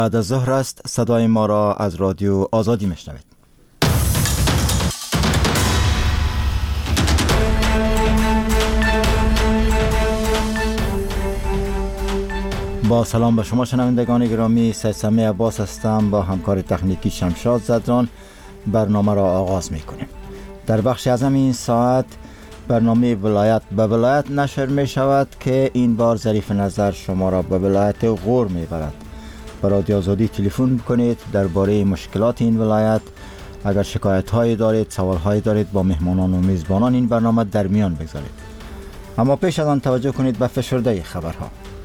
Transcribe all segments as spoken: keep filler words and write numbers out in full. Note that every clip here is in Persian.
بعد از ظهر است. صدای ما را از رادیو آزادی میشنوید. با سلام به شما شنوندگان گرامی، سید سمیع عباس هستم. با همکار تکنیکی شمشاد زدران برنامه را آغاز میکنیم. در بخش اعظم این ساعت برنامه ولایت به ولایت نشر می شود که این بار ظریف نظر شما را به ولایت غور می برد. به رادیو آزادی تلفن کنید درباره مشکلات این ولایت. اگر شکایت هایی دارید، سوال هایی دارید، با مهمانان و میزبانان این برنامه در میان بگذارید. اما پیش از آن توجه کنید به فشرده خبرها.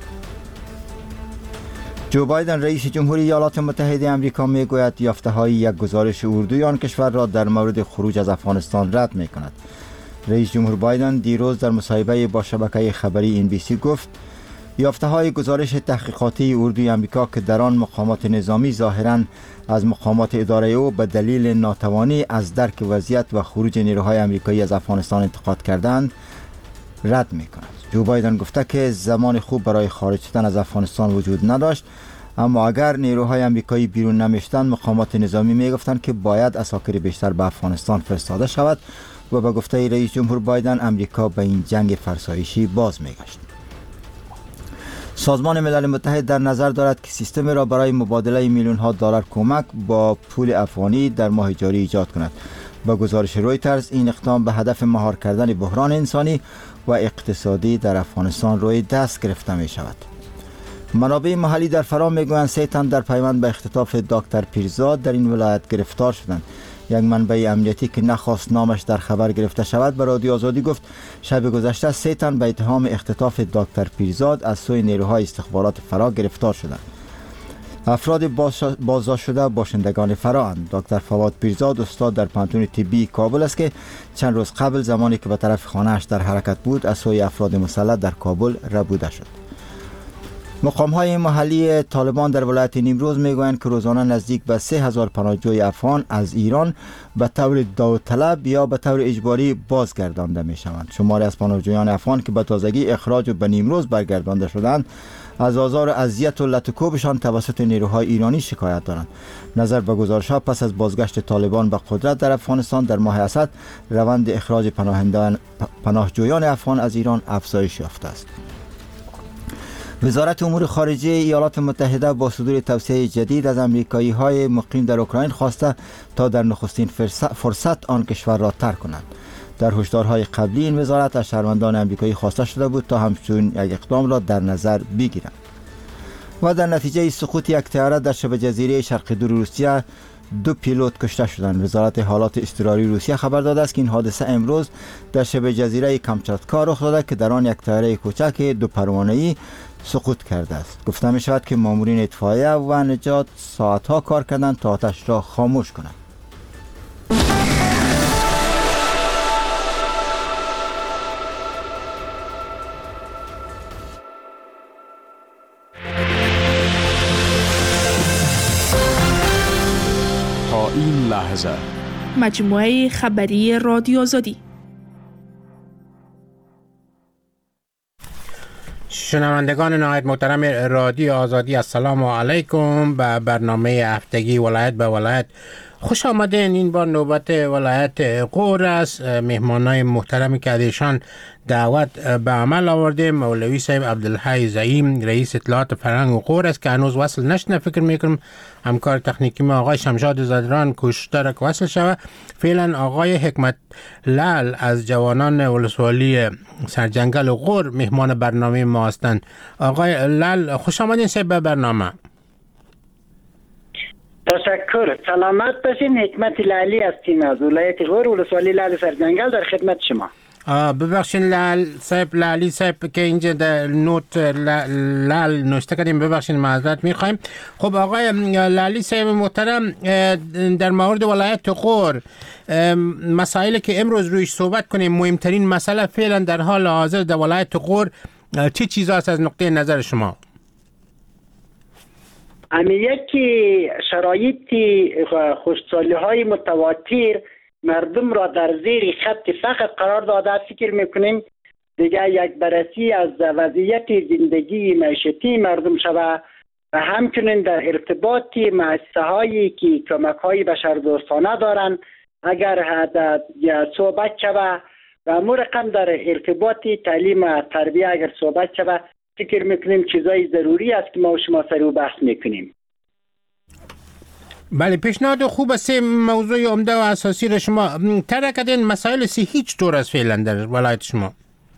جو بایدن رئیس جمهوری ایالات متحده آمریکا می گوید یافته های یک گزارش اردوی آن کشور را در مورد خروج از افغانستان رد می کند. رئیس جمهور بایدن دیروز در مصاحبه با شبکه خبری این بی سی گفت یافته های گزارش تحقیقاتی اردوی آمریکا که در آن مقامات نظامی ظاهراً از مقامات اداره او به دلیل ناتوانی از درک وضعیت و خروج نیروهای آمریکایی از افغانستان انتقاد کردند رد می کند. جو بایدن گفته که زمان خوب برای خارج شدن از افغانستان وجود نداشت، اما اگر نیروهای آمریکایی بیرون نمیشتند مقامات نظامی می گفتند که باید عساکر بیشتر به افغانستان فرستاده شود و به گفته رئیس جمهور بایدن امریکا به این جنگ فرسایشی باز می گشت. سازمان ملل متحد در نظر دارد که سیستمی را برای مبادله میلیون ها دلار کمک با پول افغانی در ماه جاری ایجاد کند. با گزارش رویترز این اقدام به هدف مهار کردن بحران انسانی و اقتصادی در افغانستان روی دست گرفته می شود. منابع محلی در فرا می گویند سه تن در پیوند به اختطاف دکتر پیرزاد در این ولایت گرفتار شدند. یک منبع امنیتی که نخواست نامش در خبر گرفته شود به رادیو آزادی گفت شب گذشته سه تن به اتهام اختطاف دکتر پیرزاد از سوی نیروهای استخبارات فرا گرفتار شدند. افراد بازداشت شده باشندگان فرااند. دکتر فواد پیرزاد استاد در پانتون طبی کابل است که چند روز قبل زمانی که به طرف خانه‌اش در حرکت بود از سوی افراد مسلح در کابل ربوده شد. مقام‌های محلی طالبان در ولایت نیمروز میگویند که روزانه نزدیک به سه هزار پناهجوی افغان از ایران به طور داوطلب یا به طور اجباری بازگردانده میشوند. شماری از پناهجویان افغان که به تازگی اخراج و به نیمروز برگردانده شدند از آزار و اذیت و لطوکوبشان توسط نیروهای ایرانی شکایت دارند. نظر به گزارش‌ها پس از بازگشت طالبان به قدرت در افغانستان در ماه اسد روند اخراج پناهندگان پناهجویان افغان از ایران افزایش یافته است. وزارت امور خارجه ایالات متحده با صدور توصیه جدید از امریکایی‌های مقیم در اوکراین خواسته تا در نخستین فرصت آن کشور را ترک کنند. در هشدارهای قبلی این وزارت از شهروندان امریکایی خواسته شده بود تا همچون یک اقدام را در نظر بگیرند. و در نتیجه سقوط یک طیاره در شبه جزیره شرق دور روسیه دو پیلوت کشته شدند. وزارت حالات اضطراری روسیه خبر داده است که این حادثه امروز در شبه جزیره کامچاتکا رخ داده که در آن یک طیاره کوچک دو پروانه‌ای سقوط کرده است. گفته می شود که مامورین اطفائیه و نجات ساعتها کار کردند تا آتش را خاموش کنند. تا این لحظه مجموعه خبری رادیو آزادی. شنوندگان نهایت محترم رادیو آزادی، السلام علیکم. به برنامه هفتگی ولایت به ولایت خوش آمدین. این بار نوبت ولایت غور است. مهمانای محترمی که ازشان دعوت به عمل آورده مولوی صاحب عبدالحی زعیم رئیس اطلاعات فرهنگ غور است که هنوز وصل نشده. فکر میکنم همکار تکنیکی ما آقای شمشاد زدران کوشش داره که وصل شود. فعلا آقای حکمت لال از جوانان ولسوالی سرجنگل غور مهمان برنامه ما هستند. آقای لال خوش آمدین صاحب به برنامه. تشکر. سلامت باشین. حکمت لالی هستیم از ولایت غور ولسوالی لال سرجنگل در خدمت شما. ببخشین لال صاحب لالی صاحب که اینجا در نوت لال نوشته کردیم، ببخشین معذرت میخوایم. خب آقای لالی صاحب محترم، در مورد ولایت غور مسائلی که امروز رویش صحبت کنیم، مهمترین مسئله فعلا در حال حاضر در ولایت غور چه چیزاست از نقطه نظر شما؟ امی یکی شرایط خوشسالی های متواتر مردم را در زیر خط فقر قرار داده. فکر میکنیم دیگه یک بررسی از وضعیت زندگی معیشتی مردم شود و همچنین در ارتباط مؤسسه هایی که کمک های بشردوستانه دارند اگر صحبت شود و مو رقم در ارتباط تعلیم و تربیه اگر صحبت شود فکر میکنیم چیزای ضروری است که ما و شما سر او بحث میکنیم. بله، پیشنهاد خوب است. موضوع عمده و اساسی را شما طرح کردین. مسائل صحی چطور است فعلا در ولایت شما؟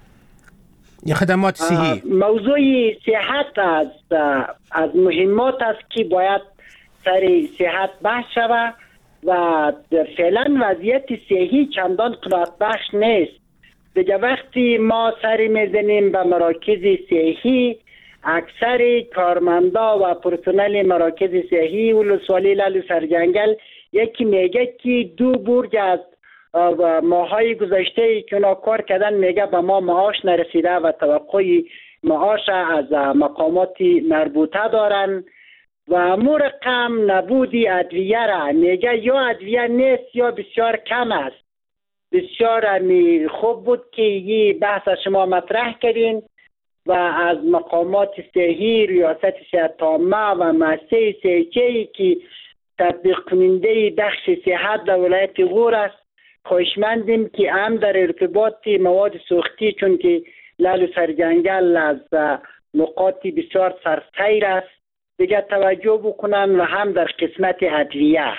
یا خدمات صحی؟ موضوع صحت از از مهمات است که باید سر صحت بحث شود و فعلا وضعیت صحی چندان قناعت بخش نیست. دیگه وقتی ما سری میزنیم به مراکز صحی، اکثر کارمندا و پرسنل مراکز صحی ولسوالی لالو سرجنگل یکی میگه که دو برج از ماهای گذشته که اونا کار کردن میگه به ما معاش نرسیده و توقع معاش از مقامات مربوطه دارن و مو رقم نبودی ادویه را میگه یا ادویه نیست یا بسیار کم است. بسیار خوب بود که یه بحث شما مطرح کردین و از مقامات صحی، ریاست صحت عامه و مؤسسه صحی که تطبیق کننده بخش صحت در ولایت غور است خواهشمندیم که هم در ارتباط مواد سوختی، چون که لالو سرجنگل از نقاط بسیار سرسیر است، دیگه توجه بکنن و هم در قسمت ادویه.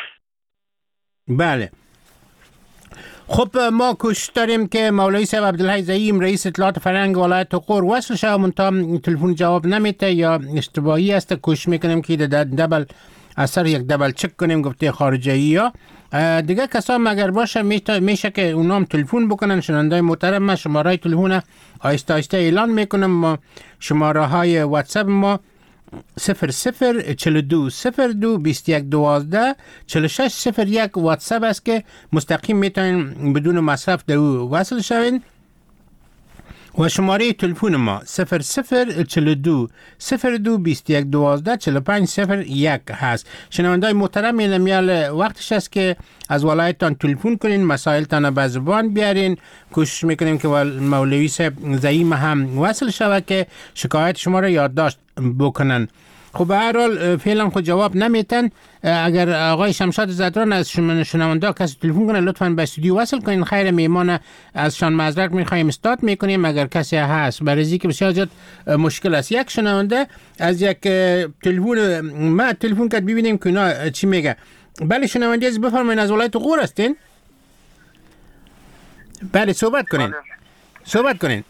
بله، خب ما کوشش داریم که مولوی صاحب عبدالحی زعیم رئیس اطلاعات فرهنگ ولایت غور وصل شه، منتها تلفن جواب نمیده یا اشتباهی است. کوشش میکنیم که دبل اثر یک دبل چک کنیم گفته خارجی ها دیگه کسا اگر باشه میشه که اونام تلفن بکنن. شنوندای محترم، من شماره تلفن آیسته آیسته اعلان میکنم. ما شماره های واتساپ ما صفر صفر چهل و دو صفر دو بیست و یک دوازده چهل و شش صفر یک واتساپ است که مستقیم میتونین بدون مصرف در او وصل شوین و شماره تلفن ما صفر صفر چهل و دو صفر دو بیست و یک دوازده چهل و پنج صفر یک هست. شنوندای محترم، میل وقتش است که از ولایتتان تلفن کنین، مسائلتان به زبان بیارین. کوشش میکنیم که مولوی صاحب زعیم هم وصل شود که شکایت شما را یادداشت بکنن. خب به هر حال فعلا خود جواب نمیتن. اگر آقای شمشاد زدران از شنونده کسی تلفن کنه لطفاً به استودیو وصل کنین. خیر میمان از شان معذرت میخوایم استاد میکنیم اگر کسی هست، برای که بسیار زیاد مشکل است. یک شنونده از یک تلفن ما تلفن کرد ببینیم که اینا چی میگه. بله شنونده از بفرمایید، از ولایت غور هستین؟ بله صحبت کنین. صحبت کنین.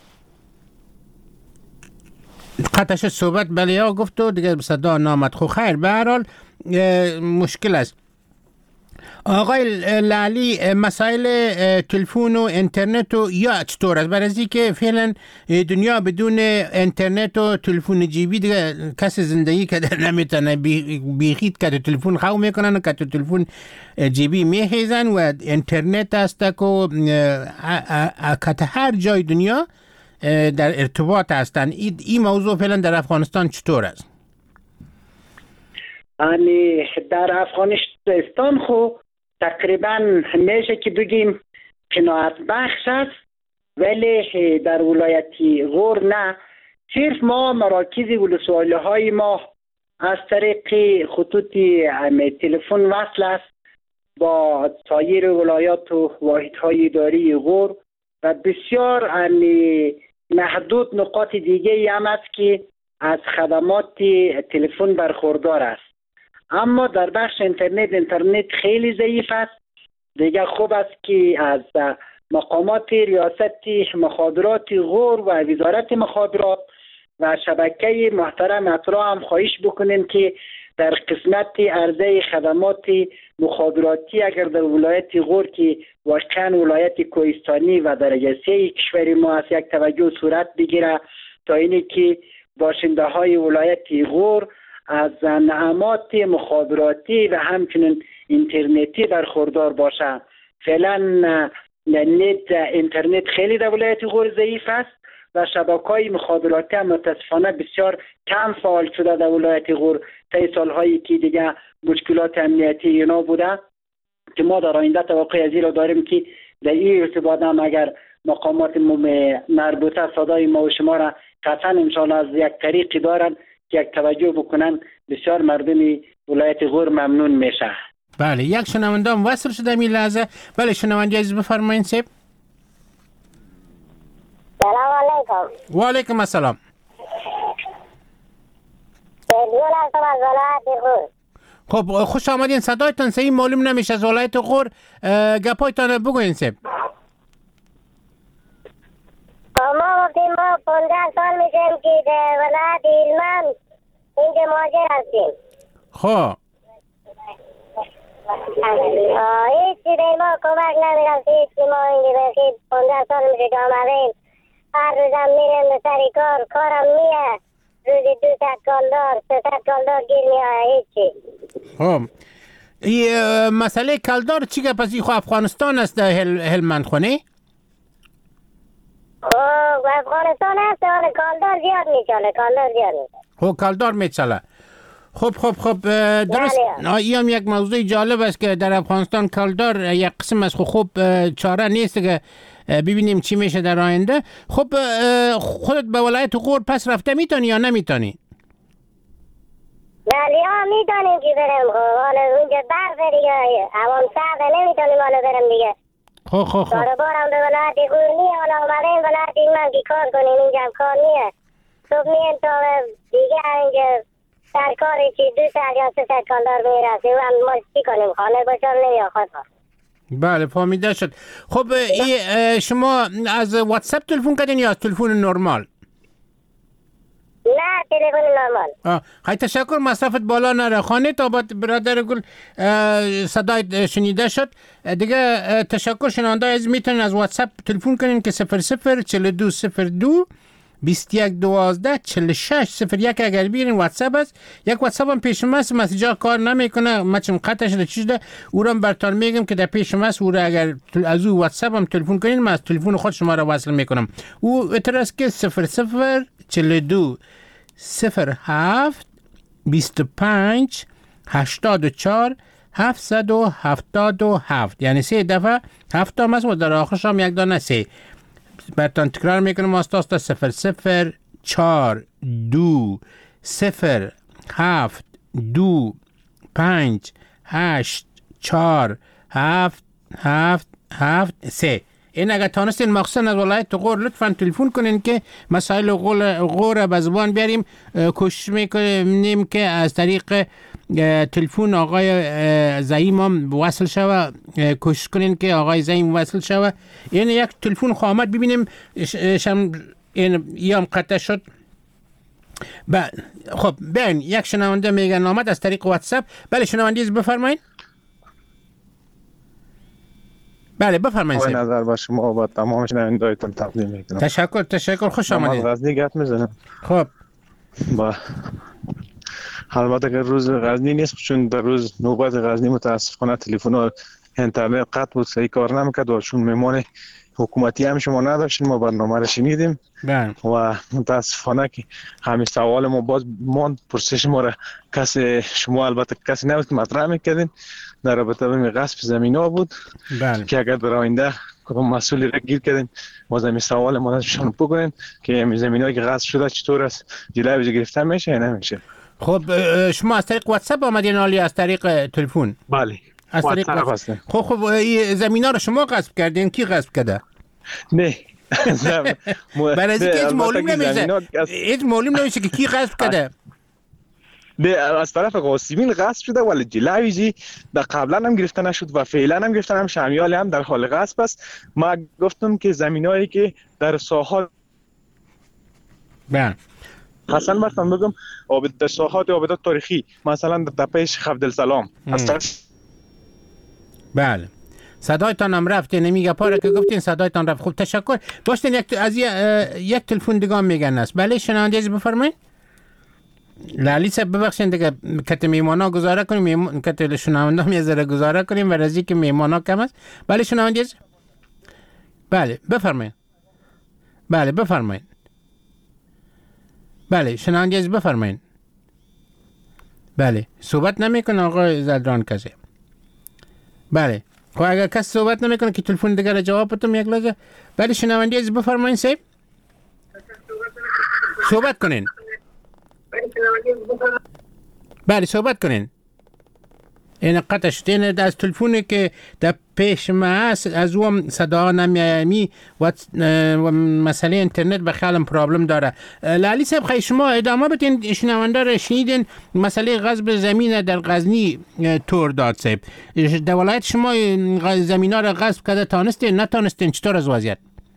قطعش صحبت بله ها گفت و دیگه صدا نامد. خو خیر به هر حال مشکل است. آقای لالی، مسائل تلفن و اینترنت و یا چطور است؟ برای که فعلا دنیا بدون اینترنت و تلفن جیبی دیگه کسی زندگی کرده نمیتونه. بیخید که تلفن خو میکنن و که تلفن جیبی میخیزن و اینترنت است که که هر جای دنیا در ارتباط هستن. این ای موضوع فعلا در افغانستان چطور است؟ یعنی در افغانستان خو تقریبا میشه که بگیم قناعت بخش است، ولی در ولایت غور نه. صرف ما مراکز ولسوالی های ما از طریق خطوط تلفن وصل است با سایر ولایات و واحدهای اداری غور و بسیار یعنی محدود نقاط دیگه هم است که از خدمات تلفن برخوردار است. اما در بخش اینترنت اینترنت خیلی ضعیف است. دیگه خوب است که از مقامات ریاست مخابرات غور و وزارت مخابرات و شبکه محترم اطراع هم خواهش بکنیم که در قسمت عرضه خدمات مخابراتی اگر در ولایت غور که واقعا ولایت کوهستانی و درجه سه کشور ما است یک توجه صورت بگیره تا اینی که باشنده های ولایت غور از نعمات مخابراتی و همچنین اینترنتی برخوردار باشه. فعلا نت اینترنت خیلی در ولایت غور ضعیف است و شبکه‌های مخابراتی هم متاسفانه بسیار کم فعال شده در ولایت غور طی سال‌هایی که دیگه مشکلات امنیتی اینا بوده که ما در آینده توقع از این را داریم که در این ارتباط هم اگر مقامات مربوطه صدای ما و شما را قطعا انشاءالله از یک طریقی دارن که یک توجه بکنن بسیار مردم ولایت غور ممنون میشه. بله یک شنونده هم وصل شده می لحظه. بله شنونده عزیز بفرمایید سیب. سلام علیکم. و علیکم السلام. بدون هستم از ولایت غور. خب خوش آمدین. صدایتان صحیح معلوم نمیشه از ولایت غور. گپایتان بگوین سیب. ما گفتیم ما پانزده سال میشیم که در ولایت هلمند اینجا مهاجر هستیم. خب هیچ چی به ما کمک نمیرسید. هیچ چی ما اینجا بخید پانزده سال میشه که آمدیم. هر روزم میریم به سری کار. کارم میه روزی دو ست کالدار سه ست کالدار گیر میاره. هیچ چی. خب این مسئله کلدار چی که پس این خو افغانستان است در هل... هلمند خونه؟ خب افغانستان هست ولی کالدار زیاد میچاله. کالدار زیاد میچاله. خب کلدار میچاله. خب خب خب درست. این هم یک موضوع جالب است که در افغانستان کلدار یک قسم است. خب چاره نیست که ببینیم چی میشه در آینده. خب خودت به ولایت غور پس رفته میتونی یا نمیتونی؟ بله ها میتونیم که بریم. خب اونجا برف دیگه هوام سرده نمیتونیم حالا بریم دیگه. خب خب خب کاربارم به ولایت غور نیه. حالا اومدیم ولایت هلمند که کار کنیم. اینجا هم کار نیه. صبح مییم تا دیگه اینجا در کاری که دو ساعت یا سه ساعت کالدار میرسیم و هم ما چی کنیم خانه باشم نمیاد خواست. بله فهمیده شد. خب ای شما از واتساپ تلفن کردین یا از تلفن نرمال؟ نه تلفن نرمال. آه خیلی تشکر. مصرفت بالا نره. خانه تا بعد برادر گل صدای شنیده شد دیگه. تشکر. شنونده از میتونین از واتساپ تلفن کنین که صفر صفر چهل و دو صفر دو بیست و یک دوازده چهل و شش صفر یک. اگر بیرین واتساپ است. یک واتساپ هم پیشم است مسیجا کار نمیکنه. من چم قطع شده چیز ده او رو براتون میگم که در پیشم است. او رو اگر از او واتساپ هم تلفن کنین من از تلفن خود شما را وصل میکنم. او اتراس که صفر صفر چهل و دو صفر هفت بیست و پنج هشتاد و چهار هفتصد و هفتاد و هفت یعنی سه دفعه هفت هم است و در آخرش هم یک دانه سه. براتون تکرار میکنم. استاد صفر صفر چهار دو صفر هفت دو پنج هشت چهار هفت هفت هفت سه. این اگر تانستین مخصوصا از ولایت غور لطفا تلفن کنین که مسائل غور به زبان بیاریم. کوشش میکنیم که از طریق تلفن آقای زعیم هم وصل شوه. کوشش کنین که آقای زعیم وصل شوه. این یک تلفن خواهد ببینیم شم این یام قطع شد. بعد خب ببین یک شنونده میگن آمد از طریق واتساپ. بله شنونده بفرمایید. بله بفرمایید. با نظر با شما با تمام شنونده‌هایتون تقدیم میکنم. تشکر تشکر. خوش آمدید. من غزنی گپ میزنم. خب با البته که روز غزنی نیست چون در روز نوبت غزنی متاسفانه تلفن و اینترنت قطع بود صحیح کار نمیکرد و چون میمون حکومتی هم شما نداشتیم ما برنامه را شنیدیم و متاسفانه که همین سوال ما باز ماند. پرسش ما را کسی شما البته کسی نبود که مطرح میکردین در رابطه با غصب زمین ها بود. بله. که اگر در آینده کدام مسئولی را گیر کردین باز همین سوال ما نشون بکنین که همین زمین هایی که غصب شده چطور است جلوی گرفته میشه یا نمیشه. خب شما از طریق واتساپ آمدین عالی از طریق تلفن؟ بله از طریق واتساپ. خب خب زمین ها رو شما غصب کردین کی غصب کرده؟ نه برای اینکه هیچ معلوم نمیشه. هیچ معلوم نمیشه که کی غصب کرده. ده از طرف قاسمین غصب شده ولی جلویی در قبلا هم گرفته نشد و فعلا هم گرفتن هم شمیال هم در حال غصب است. ما گفتم که زمینایی که در ساحات بله مثلا مثلا بگم آب در ساحات آبادات تاریخی مثلا در تپه شیخ عبدالسلام است. بله صدایتان هم رفت. نمیگه پاره که گفتین صدایتان رفت. خوب تشکر. باشین یک از یک تلفن دیگه میگن است. بله شنونده عزیز بفرمایید. لالی صاحب ببخشید دیگه کت میمانا گزاره کنیم. میمون کت شنونده هم یه ذره گزاره کنیم و رزی که میمانا کم است. بله شنونده عزیز. بله بفرمایید. بله بفرمایید. بله شنونده عزیز بفرمایید. بله صحبت نمیکنه آقای زلدران کسی. بله خب اگر کسی صحبت نمیکنه که تلفن دیگه را جواب بدم یک لحظه. بله شنونده عزیز بفرمایید. صاحب صحبت کنین. بله صحبت کنین. این قطع شد. این از تلفونی که در پیش ما هست از اون صدا نمیامی و مسئله اینترنت به خیلی پرابلم داره. لالی صاحب خیلی شما ادامه بدین. شنونده را شنیدین مسئله غصب زمین در غزنی طور داد صاحب. در ولایت شما زمین ها را غصب کرده تانستین نتانستین چطور از وضعیت؟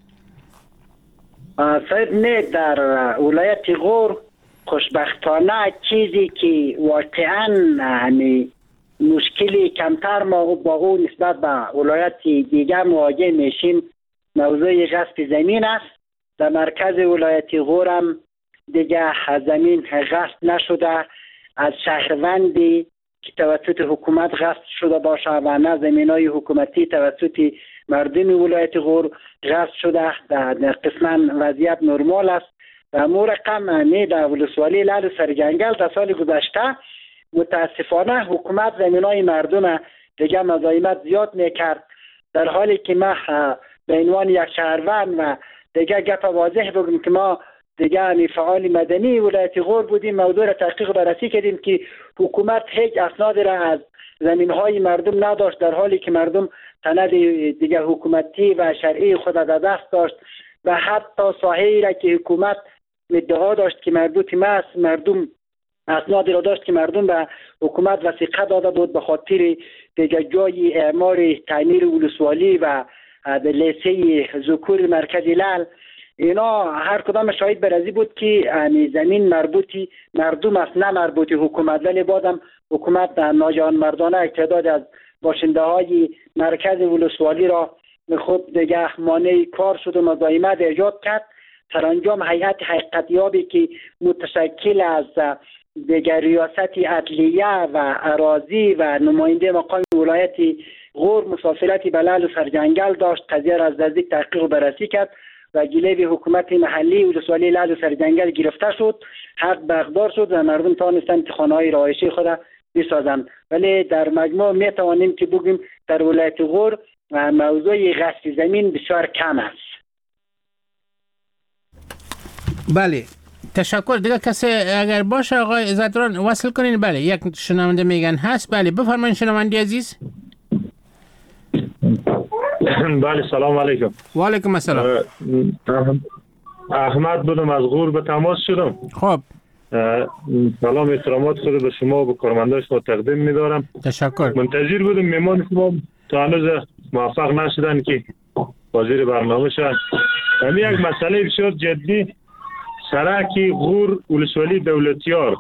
صاحب نه در ولایت غور خوشبختانه چیزی که واقعا یعنی مشکلی کمتر ما با او نسبت به ولایت دیگر مواجه میشیم موضوع غصب زمین است. در مرکز ولایت غور هم دیگه زمین غصب نشده از شهروندی که توسط حکومت غصب شده باشه و نه زمین های حکومتی توسط مردم ولایت غور غصب شده. در قسما وضعیت نرمال است و امور رقم نه در ولسوالی لعل سرجنگل در سال گذشته متاسفانه حکومت زمینای مردم دیگه مزاحمت زیاد میکرد، در حالی که ما به عنوان یک شهروند و دیگه گپ واضح بگم که ما دیگه فعال مدنی ولایت غور بودیم، موضوع را تحقیق بررسی کردیم که حکومت هیچ اسنادی را از زمینهای مردم نداشت، در حالی که مردم سند دیگه حکومتی و شرعی خود در دست داشت و حتی ساحه‌ای را که حکومت ادعا داشت که مربوط ما است مردم اسنادی را داشت که مردم به حکومت وثیقه داده بود به خاطر دیگه جای اعمار تعمیر ولسوالی و لیسه ذکور مرکز لعل. اینا هر کدام شاهد برازی بود که زمین مربوطی مردم است نه مربوطی حکومت، ولی بعدم حکومت ناجان مردانه اقتداد از باشنده های مرکز ولسوالی را خود دیگه مانع کار شد و مزاحمت ایجاد کرد. سرانجام هیئت حقیقتیابی که متشکل از دیگر ریاست عدلیه و اراضی و نماینده مقام ولایت غور مسافرتی به لعل و سرجنگل داشت، قضیه را از نزدیک تحقیق و بررسی کرد و جلوی حکومت محلی ولسوالی لعل و سرجنگل گرفته شد، حق برخدار شد و مردم توانستند خانه‌های رهایشی خود بسازند. ولی در مجموع می توانیم که بگیم در ولایت غور موضوع غصب زمین بسیار کم است. بله تشکر. دیگه کسی اگر باشه آقای زدران وصل کنین. بله یک شنونده میگن هست. بله بفرمایید شنونده عزیز. بله سلام علیکم. و علیکم السلام. احمد بودم از غور به تماس شدم. خب سلام احترامات خود به شما و به کارمندان شما تقدیم می‌دارم. تشکر. منتظر بودم مهمان شما تا هنوز موفق نشدن که حاضر برنامه شدن. همین یک مسئله بسیار جدی سرک غور ولسوالی دولتیار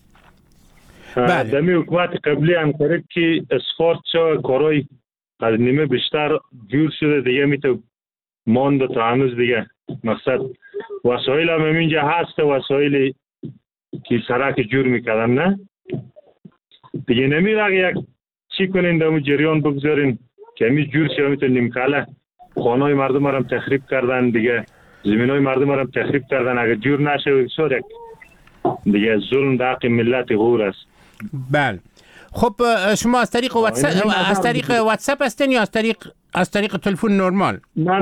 دمی حکومت قبلی انکرد که اسفارت شو کارای از نیمه بیشتر جور شده دیگه میتو مانده تا هنوز دیگه مقصد وسایل هم اینجا هست وسایلی که سرک جور میکردن نه دیگه نمیره یک چی کنین دمو جریان بگذارین که همی جور شده میتو نیمکاله خانهای مردم هم تخریب کردن دیگه زمین های مردم هم تخریب کردن اگر جور نشه بسیار یک دیگه ظلم در حق ملت غور است. بله خب شما از طریق واتساپ از طریق واتساپ هستین یا از طریق از طریق تلفن نرمال؟ من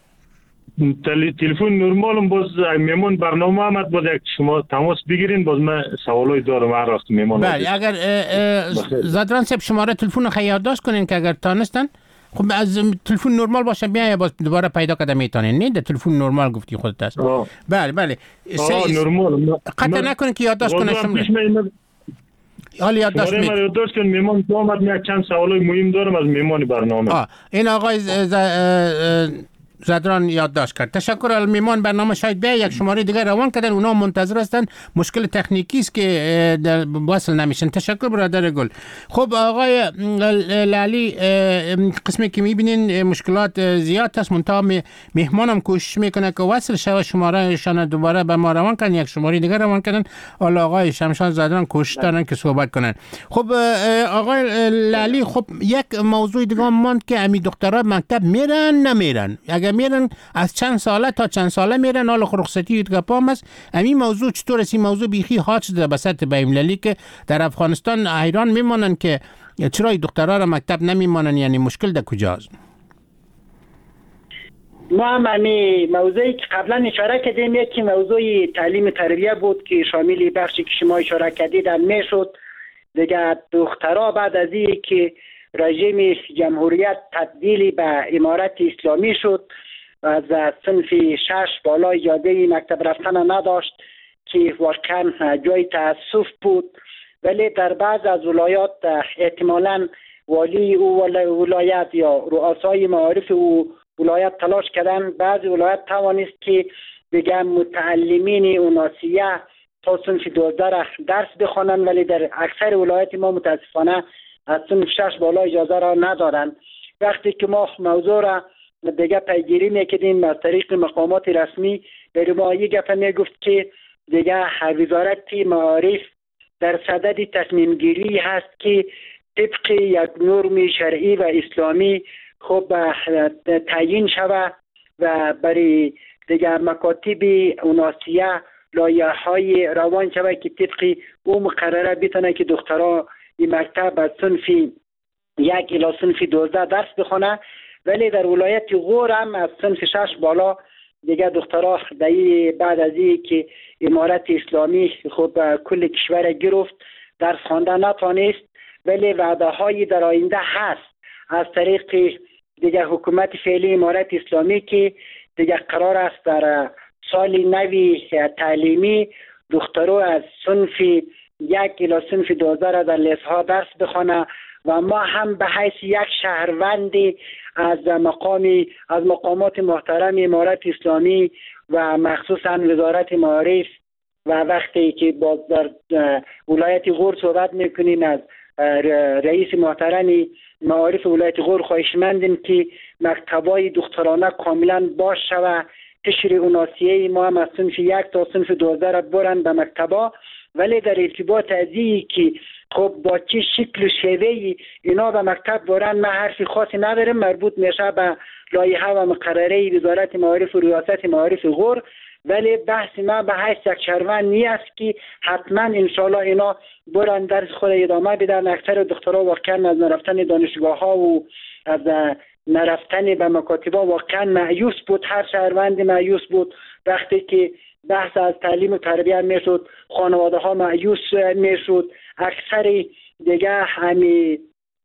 تلفن نرمالم باز میمون برنامه آمد باز یک شما تماس بگیرین باز من سوالای دارم هر وقت میمون. بله اگر زدران صاحب شماره تلفن خیلی یادداشت کنین که اگر تانستن خب از تلفن نرمال باشه بیا باز دوباره پیدا کرده میتونین. نه ده تلفن نرمال گفتی خودت است. بله بله آه نرمال قطع نکنین که یادداشت کنه شما. حالا یادداشت می من یادداشت کنم میمان تو آمد من چند سوالای مهم دارم از میمان برنامه. آه این آقای زدران یادداشت کرد. تشکر از میمان برنامه شاید بیا یک شماره دیگه روان کردن اونا منتظر هستن مشکل تکنیکی است که وصل نمیشن. تشکر برادر گل. خب آقای لالی قسمی که میبینین مشکلات زیاد هست منتها مهمانم کوشش میکنه که وصل شوه شماره شان دوباره به ما روان کردن یک شماره دیگه روان کردن. حالا آقای شمشاد زدران کوشش دارن که صحبت کنن. خب آقای لالی خب یک موضوع دیگه ماند که امی دخترها مکتب میرن نمیرن اگر میرن از چند ساله تا چند ساله میرن حالا رخصتی گپام است. همین موضوع چطور است؟ این موضوع بیخی حاد شده به سطح بین‌المللی که در افغانستان حیران میمانن که چرا دخترها را مکتب نمیمانن، یعنی مشکل در کجاست؟ ما هم همی موضوعی که قبلا اشاره کردیم یکی موضوع تعلیم تربیه بود که شامل بخشی که شما اشاره کردید هم میشد. دیگه دخترها بعد از این که رژیم جمهوریت تبدیل به امارت اسلامی شد از صنف شش بالا اجازه مکتب رفتن نداشت که واقعا جای تاسف بود، ولی در بعض از ولایات احتمالاً والی او ولایت یا رؤسای معارف او ولایت تلاش کردن، بعضی ولایت توانست که دیگه متعلمین اوناسیه تا صنف دوازده را درس بخوانند، ولی در اکثر ولایت ما متاسفانه از صنف شش بالا اجازه را ندارند. وقتی که ما موضوع را دیگه پیگیری میکردیم از طریق مقامات رسمی، بر ما یک گپ میگفت که دیگه وزارت معارف در صدد تصمیم گیری هست که طبق یک نرم شرعی و اسلامی خوب تعیین شود و برای دیگر مکاتب اوناسیه لایحه های روان شود که طبق او مقرره بتونه که دخترها این مکتب از صنف یک الی صنف دوازده درس بخونه، ولی در ولایت غور هم از صنف شش بالا دیگه دخترها دایی بعد از این که امارت اسلامی خوب کل کشور گرفت درس خواندن نتوانست، ولی وعده های در آینده هست از طریق دیگه حکومت فعلی امارت اسلامی که دیگه قرار است در سال نوی تعلیمی دخترها از صنف یک الی صنف دوازده را در لیسها درس بخوانه و ما هم به حیث یک شهروندی از مقامی از مقامات محترم امارت اسلامی و مخصوصا وزارت معارف و وقتی که با در ولایت غور صحبت میکنیم از رئیس محترم معارف ولایت غور خواهشمندیم که مکتبای دخترانه کاملا باز شود، قشر اوناسیه ما هم از صنف یک تا صنف دوازده را برن به مکتبا، ولی در ارتباط ازی که خب با چه شکل و شیوهی اینا به مکتب برن ما حرفی خاصی نداریم، مربوط میشه به لایحه و مقرره وزارت معارف و ریاست معارف غور، ولی بحث ما به حیث یک شهروند نیست که حتما انشالله اینا برن درس خود ادامه بدن. اکثر دخترها واقعا از نرفتن دانشگاه ها و از نرفتن به مکاتبا واقعا مایوس بود، هر شهروند مایوس بود. وقتی که بحث از تعلیم و تربیت میشد خانواده ها مایوس میشد، اکثر دیگه همی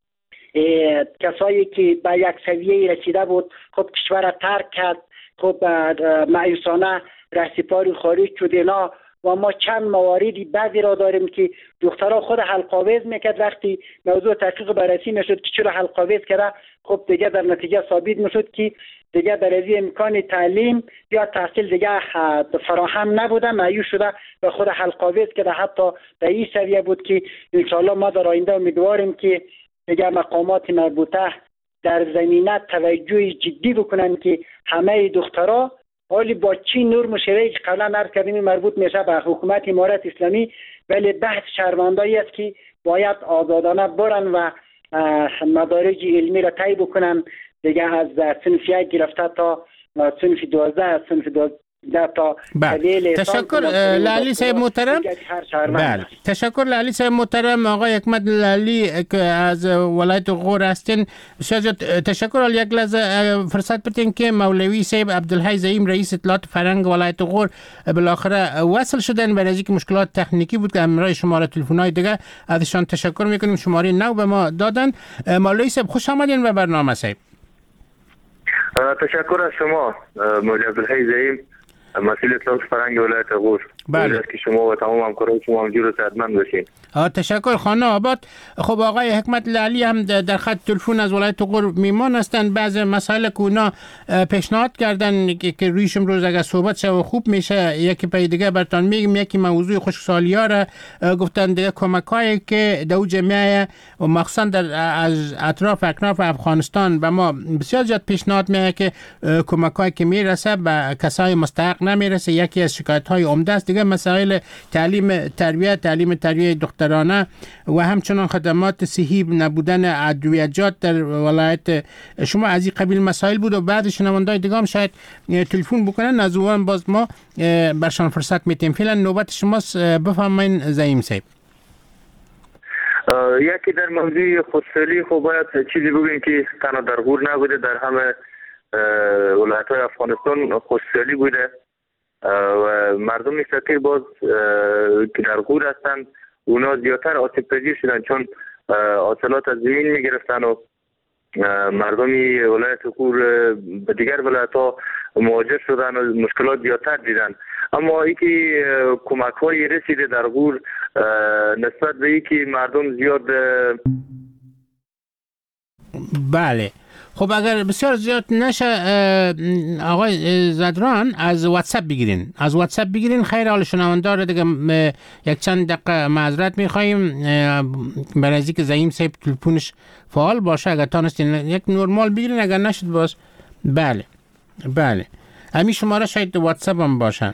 کسایی که به یک سویه رسیده بود خب کشور را ترک کرد، خب مایوسانه رهسپار خارج شد اینا. و ما چند مواردی بعضی را داریم که دخترها خود حلقاویز میکرد، وقتی موضوع تحقیق بررسی میشد که چرا حلقاویز کرده خب دیگه در نتیجه ثابت میشد که دیگه برای امکان تعلیم یا تحصیل دیگه فراهم نبوده، مایوس شده و خود حلقاویز کرده. حتی به این سویه بود که انشاءالله ما در آینده امیدواریم که دیگه مقامات مربوطه در زمینه توجه جدی بکنن که همه دخترها حالی با چی نرم و شرعی که قبلا عرض کردیم مربوط میشه به حکومت امارت اسلامی، ولی بحث شهروندایی است که باید آزادانه برن و مدارج علمی را طی بکنن دیگه از صنف یک گرفته تا صنف دوازده، از صنف دوازده تا بله. تشکر لالی صاحب محترم. بله. تشکر لالی صاحب محترم. آقای حکمت لالی که از ولایت غور هستین، بسیار تشکر. یک لحظه فرصت بدین که مولوی صاحب عبدالحی زعیم رئیس اطلاعات فرهنگ ولایت غور بالاخره وصل شدن، برای اینکه مشکلات تکنیکی بود که همراه شماره تلفن‌های دیگه ازشان تشکر میکنیم، شماره نو به ما دادن. مولوی صاحب خوش آمدین به برنامه صاحب. تشکر از شما مولوی عبدالحی زعیم مسئول اطلاعات فرهنگ ولایت غور. بله. که شما و تمام همکاران شما همجور و صحتمند باشین. تشکر خانه آباد. خب آقای حکمت لالی هم در خط تلفن از ولایت غور میمان هستند. بعض مسائل که اونا پیشنهاد کردن که رویش امروز اگر صحبت شد خوب میشه، یکی پای دیگه براتون میگم. یکی موضوع خشکسالی ها را گفتن دیگه کمکایی که دو جمعیه و مخصوصا در از اطراف اکناف افغانستان به ما بسیار زیاد پیشنهاد میاد که کمکایی که میرسه به کسای مستحق نمیرسه. یکی از شکایت های عمده است. دیگه مسائل تعلیم تربیت، تعلیم تربیت دخترانه و همچنان خدمات صحی، نبودن ادویه‌جات در ولایت شما از این قبیل مسائل بود و بعد شنوندای دیگه هم شاید تلفن بکنن، از اون باز ما برشان فرصت میتیم. فعلا نوبت شماست، بفرمایین زعیم صاحب. یکی در موضوع خودسری خب باید چیزی بگیم که تنها در غور نبوده، در همه ولایت های افغانستان خشکسالی بوده و مردم فقیر باز که در غور هستند اونا زیادتر آسیب پذیر شدن، چون حاصلات از زمین میگرفتن و مردمی ولایت غور به دیگر ولایت ها مهاجر شدن و مشکلات زیادتر دیدن. اما ای که کمک هایی رسیده در غور نسبت به ای که مردم زیاد. بله خب اگر بسیار زیاد نشه آقای زدران از واتساپ بگیرین، از واتساپ بگیرین. خیر حال شنونده را دیگه یک چند دقیقه معذرت میخواییم برای از اینکه زعیم صاحب تلفنش فعال باشه. اگر تانستین یک نورمال بگیرین، اگر نشد باز بله بله همین شماره شاید واتساپ هم باشن.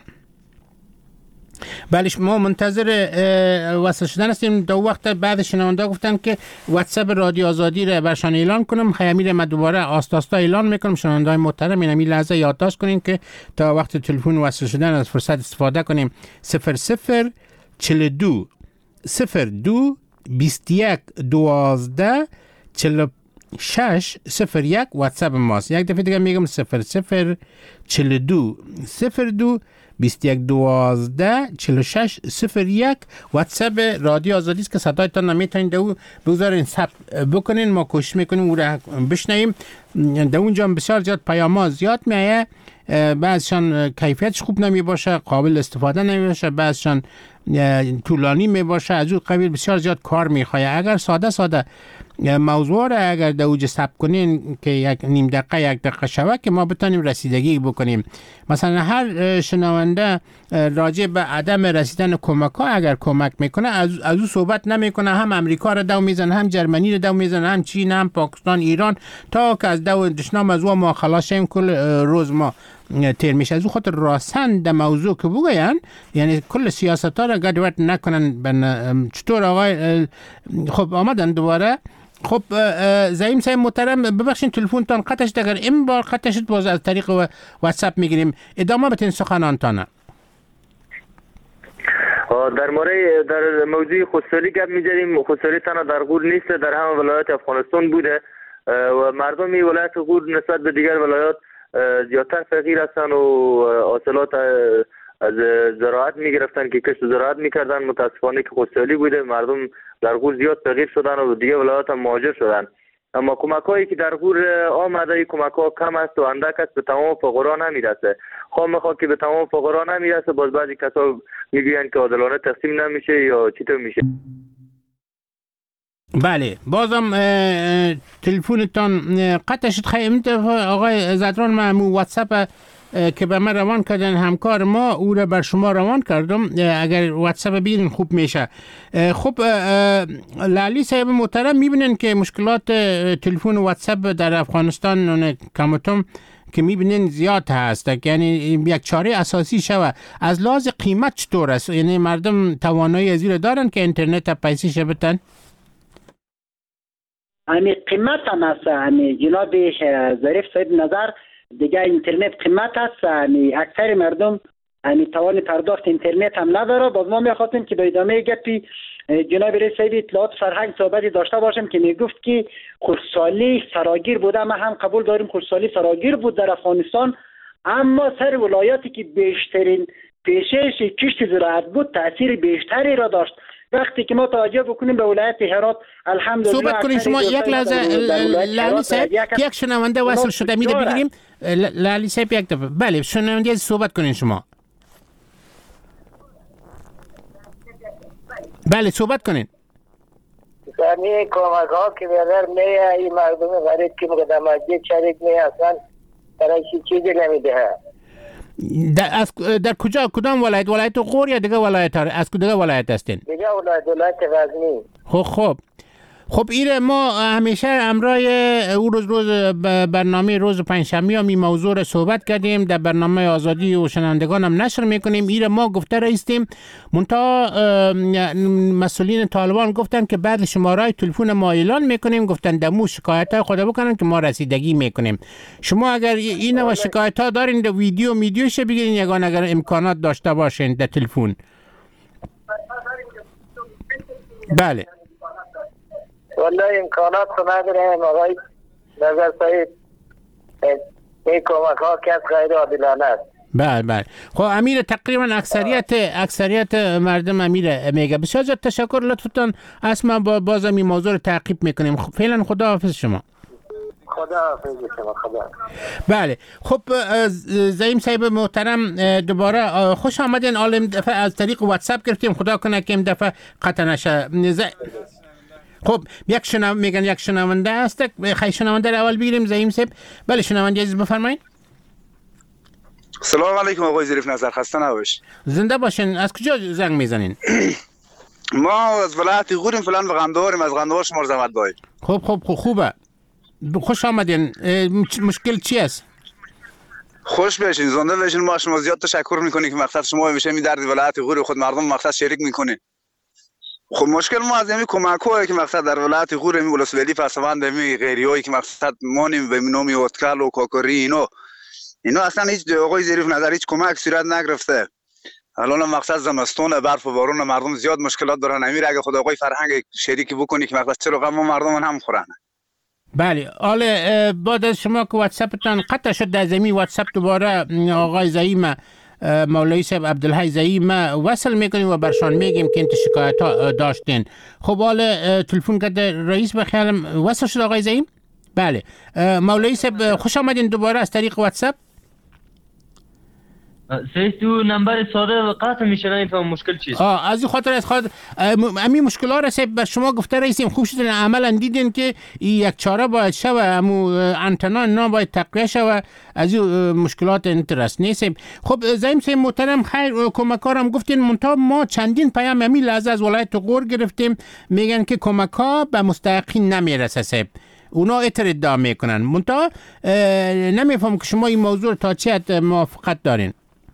بله ما منتظر وصل شدن هستیم. دو وقت بعد شنونده گفتن که واتساپ رادیو آزادی را برشان اعلان کنم. خیلی ما دوباره آستاستا اعلان میکنم. شنونده های محترم این همین لحظه یادداشت کنین که تا وقت تلفن وصل شدن از فرصت استفاده کنیم. صفر صفر چهل و دو صفر دو بیست و یک دوازده چهل و شش صفر یک واتساپ ماست. یک دفعه دیگه میگم صفر صفر چهل و دو صفر دو بیست و یک دوازده چهل و شش صفر یک واتساپ رادیو آزادی است که صدایتان نمیتونید دو بگذارین ثبت بکنین. ما کوشش میکنیم او را بشنویم. در اونجا بسیار زیاد پیام‌ها زیاد میایه، بعضشان کیفیتش خوب نمی باشه، قابل استفاده نمی باشه، بعضشان طولانی می باشه، از اون قبیل بسیار زیاد کار میخواد. اگر ساده ساده موضوع را اگر در اوج ثبت کنین که یک نیم دقیقه یک دقیقه شوه که ما بتونیم رسیدگی بکنیم. مثلا هر شنونده راجع به عدم رسیدن کمک ها اگر کمک میکنه از از او صحبت نمیکنه، هم امریکا را دو میزنه، هم جرمنی را دو میزنه، هم چین، هم پاکستان، ایران، تا که از دو دشنام از ما خلاص شیم کل روز ما تیر میشه. از او خاطر راسن در موضوع که بگوین، یعنی کل سیاست ها را گدوت نکنن. بن... چطور آقای خب آمدن دوباره. خب زعیم صاحب محترم ببخشید تلفنتان قطعش اگر این بار قطع شد باز از طریق واتساپ میگیریم. ادامه بتین سخنانتانه. در مورد در موضوع خودسالی گپ می‌زدیم. خودسالی تنها در غور نیست، در همه ولایات افغانستان بوده و مردمی ولایت غور نسبت به دیگر ولایات زیادتر فقیر هستند و حاصلات از زراعت میگرفتن که کشت زراعت میکردن. متاسفانه که خودسالی بوده، مردم در غور زیاد فقیر شدن و دیگه ولایات هم مهاجر شدن. اما کمک هایی که در غور آمده کمک ها کم است و اندک است، به تمام فقرا نمیرسه. خواه میخواد که به تمام فقرا نمیرسه، باز بعضی کسا میگوین که عادلانه تقسیم نمیشه یا چطور میشه. بله بازم تلفنتان قطع شد. خیلی آقای زدران من واتساپ که به من روان کردن همکار ما او را بر شما روان کردم. اگر واتساپ بگیرین خوب میشه. خب لالی صاحب محترم میبینن که مشکلات تلفن و واتساپ در افغانستان کمتم که میبینین زیاد هست، یعنی یک چاره اساسی شوه. از لحاظ قیمت چطور است؟ یعنی مردم توانایی از این دارن که اینترنت پیسه شبتن؟ امی قیمت هم است. امی جناب ظریف صاحب نظر دیگه اینترنت قیمت است. امی اکثر مردم امی توان پرداخت اینترنت هم نداره. باز ما میخواستیم که به ادامه گپی جناب رئیس صاحب اطلاعات فرهنگ صحبتی داشته باشیم که میگفت که خردسالی فراگیر بوده. ما هم قبول داریم خردسالی فراگیر بود در افغانستان، اما سر ولایاتی که بیشترین پیشش کشت زراعت بود تاثیر بیشتری را داشت. وقتی که ما توجه بکنیم به ولایت هرات الحمدلله صحبت کنیم. شما یک لحظه لالی صاحب یک شنونده وصل شده میده بگیریم. لالی صاحب یک دفعه بله شنونده صحبت کنین شما. بله صحبت کنین. زمین کمک ها که بیادر میه این مردم غریب که مقدماتی شریک میه اصلا برای چیزی نمیده. در از در کجا کدام ولایت؟ ولایت غور یا دیگه ولایت ها؟ از کدام ولایت هستین؟ دیگه ولایت ولایت غزنی. خب خب خب ایره ما همیشه امرای او روز روز برنامه روز پنجشنبه هم این موضوع را صحبت کردیم، در برنامه آزادی و شنوندگان هم نشر میکنیم. ایره ما گفته رایستیم منتها مسئولین طالبان گفتن که بعد شماره تلفن ما اعلان میکنیم، گفتن دمو شکایت های خود بکنن که ما رسیدگی میکنیم. شما اگر این و شکایت ها دارین در ویدیو میدیوش بگیرین یگان اگر امکانات داشته باشین در تلفن. بله والله امکانات رو نداریم آقای نظر صاحب. این کمک ها که از غیر عادلانه است. بله بله. خب امیر تقریبا اکثریت اکثریت مردم امیر میگه. بسیار زیاد تشکر، لطفتان اسما با بازم این موضوع رو تعقیب میکنیم. فعلا خدا حافظ شما. خدا حافظ شما. خدا. بله. خب زعیم صاحب محترم دوباره خوش آمدین. عالم دفعه از طریق واتساپ گرفتیم، خدا کنه که این دفعه قطع نشه. ز... خب یک شنو میگن یک شنونده است. خیلی شنونده رو اول بگیریم زعیم صاحب. بله شنونده عزیز بفرمایید. سلام علیکم آقای ظریف نظر، خسته نباش. زنده باشین. از کجا زنگ میزنین؟ ما از ولایت غوریم، فلان به قندهاریم. از قندهار شما رو زحمت باید. خب خب خب خوبه. خوش آمدین. مشکل چی است؟ خوش بشین، زنده بشین. ما شما زیاد تشکر میکنیم که مقصد شما میشه می درد ولایت غور خود مردم مقصد شریک میکنین. خب مشکل ما از همین کمک‌هایی که مقصد در ولایت غور می ولسوالی فسوند می غیریایی که مقصد مانیم به نام اوتکل و کاکری اینا اینا اصلا هیچ آقای ظریف نظر هیچ کمک صورت نگرفته. الان مقصد زمستون برف و بارون مردم زیاد مشکلات دارن. امیر اگه خدا آقای فرهنگ شریکی بکنی که مقصد چرا غم مردم هم خورن. بله. حالا بعد از شما که واتساپتان قطع شد در زمین واتساپ دوباره آقای زعیم مولوی صاحب عبدالحی زعیم وصل میکنیم و برشان میگیم که این شکایت ها داشتین. خب حالا تلفن کرده رئیس بخیالم وصل شد آقای زعیم. بله مولوی صاحب خوش آمدین دوباره از طریق واتساپ. سیست تو نمبر ساده قطع میشه، نمیفهم مشکل چیست. آه از این خاطر از خاطر امی مشکل ها را سیب به شما گفته رئیسیم. خوب شدن عملا دیدین که یک چاره باید شوه، امو انتنا نا باید تقویه شوه، از این مشکلات انترست نیستیم. خب زعیم صاحب محترم خیر کمکارم گفتین منتها ما چندین پیام امی لحظه از ولایت غور گرفتیم میگن که کمک ها به مستحقین نمیرسه صاحب. اونا اتر ادعا میکنن. منتها نمیفهم که شما این موضوع تا چه حد موافقت دارین.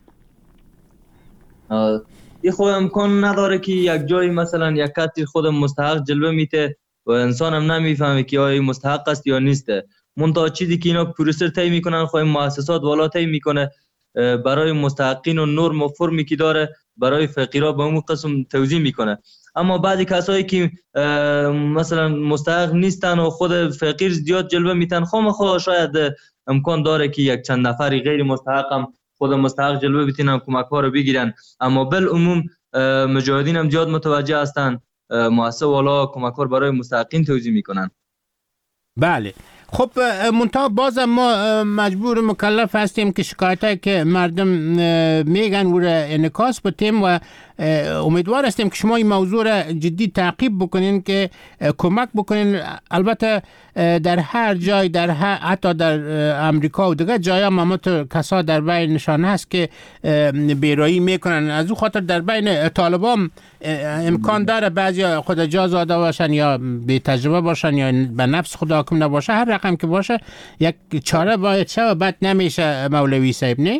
این خود امکان نداره که یک جایی مثلا یک کسی خود مستحق جلوه میته و انسان هم نمیفهمه که آیا مستحق است یا نیسته. منتها چیزی که اینا پروسر طی میکنن خود مؤسسات والا طی میکنه برای مستحقین و نرم و فرمی که داره برای فقیرا به اون قسم توزیع میکنه. اما بعضی کسایی که مثلا مستحق نیستن و خود فقیر زیاد جلوه میتن خامخا شاید امکان داره که یک چند نفری غیر مستحق هم خود مستحق جلوه بتونن کمک ها رو بگیرن. اما بالعموم مجاهدین هم زیاد متوجه هستن، مؤسسه والا کمک ها برای مستحقین توزیع میکنن. بله. خب منتها بازم ما مجبور مکلف هستیم که شکایتایی که مردم میگن او را انعکاس بدیم و امیدوار هستیم که شما این موضوع را جدی تعقیب بکنین که کمک بکنین. البته در هر جای در هر حتی در امریکا و دیگر جای هم همه کسا در بین نشانه هست که بیرایی میکنن. از او خاطر در بین طالبان امکان داره بعضی خود جازاده باشن یا بی تجربه باشن یا به نفس خود حاکم نباشه. هر رقم که باشه یک چاره باید شه و بد نمیشه مولوی صاحب نه؟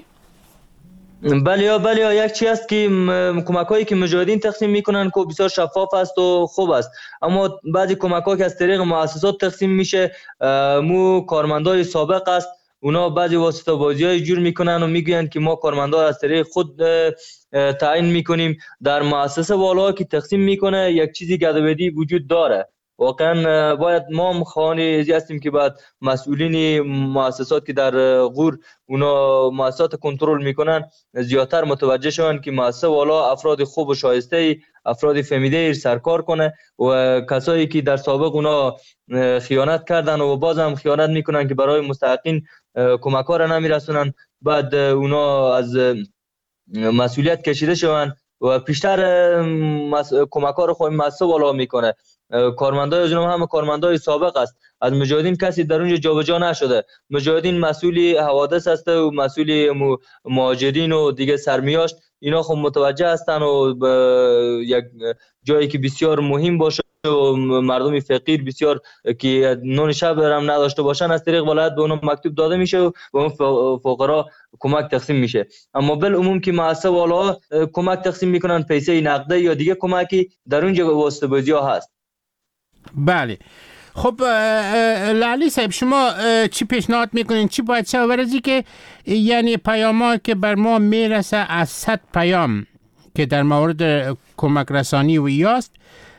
بله بله یک چیز است که کمکایی که مجاهدین تقسیم میکنن که بسیار شفاف است و خوب است. اما بعضی کمک‌ها که از طریق مؤسسات تقسیم میشه مو کارمندای سابق است. اونا بعضی واسطه بازیای جور میکنن و میگوین که ما کارمندا از طریق خود تعیین میکنیم. در مؤسسه والا که تقسیم میکنه یک چیزی گدویدی وجود داره. واقعا باید ما هم خواهان هستیم که بعد مسئولین مؤسسات که در غور اونا مؤسسات کنترل میکنن زیادتر متوجه شون که مؤسسه والا افراد خوب و شایسته افراد فهمیده سرکار کنه و کسایی که در سابق اونا خیانت کردن و باز هم خیانت میکنن که برای مستحقین کمک ها را نمیرسونن بعد اونا از مسئولیت کشیده شون و پیشتر مس... کمک ها رو خود مؤسسه والا میکنه. کارمندای از اونها هم کارمندای سابق است. از مجاهدین کسی در اونجا جابجا نشده. مجاهدین مسئولی حوادث است و مسئولی مهاجرین و دیگه سرمیاشت اینا خب متوجه هستن و یک جایی که بسیار مهم باشه و مردم فقیر بسیار که نون شب هم نداشته باشن از طریق ولایت به اونها مکتوب داده میشه و به اون فقرا کمک تقسیم میشه. اما بالعموم که مؤسسه والا کمک تقسیم میکنن پیسه نقده یا دیگه کمکی در اونجا واسطه بازی ها هست. بله. خب لالی صاحب شما چی پیشنهاد میکنین چی باید شه ورزی که یعنی پیاما که بر ما میرسه از صد پیام که در مورد کمک رسانی و ایاست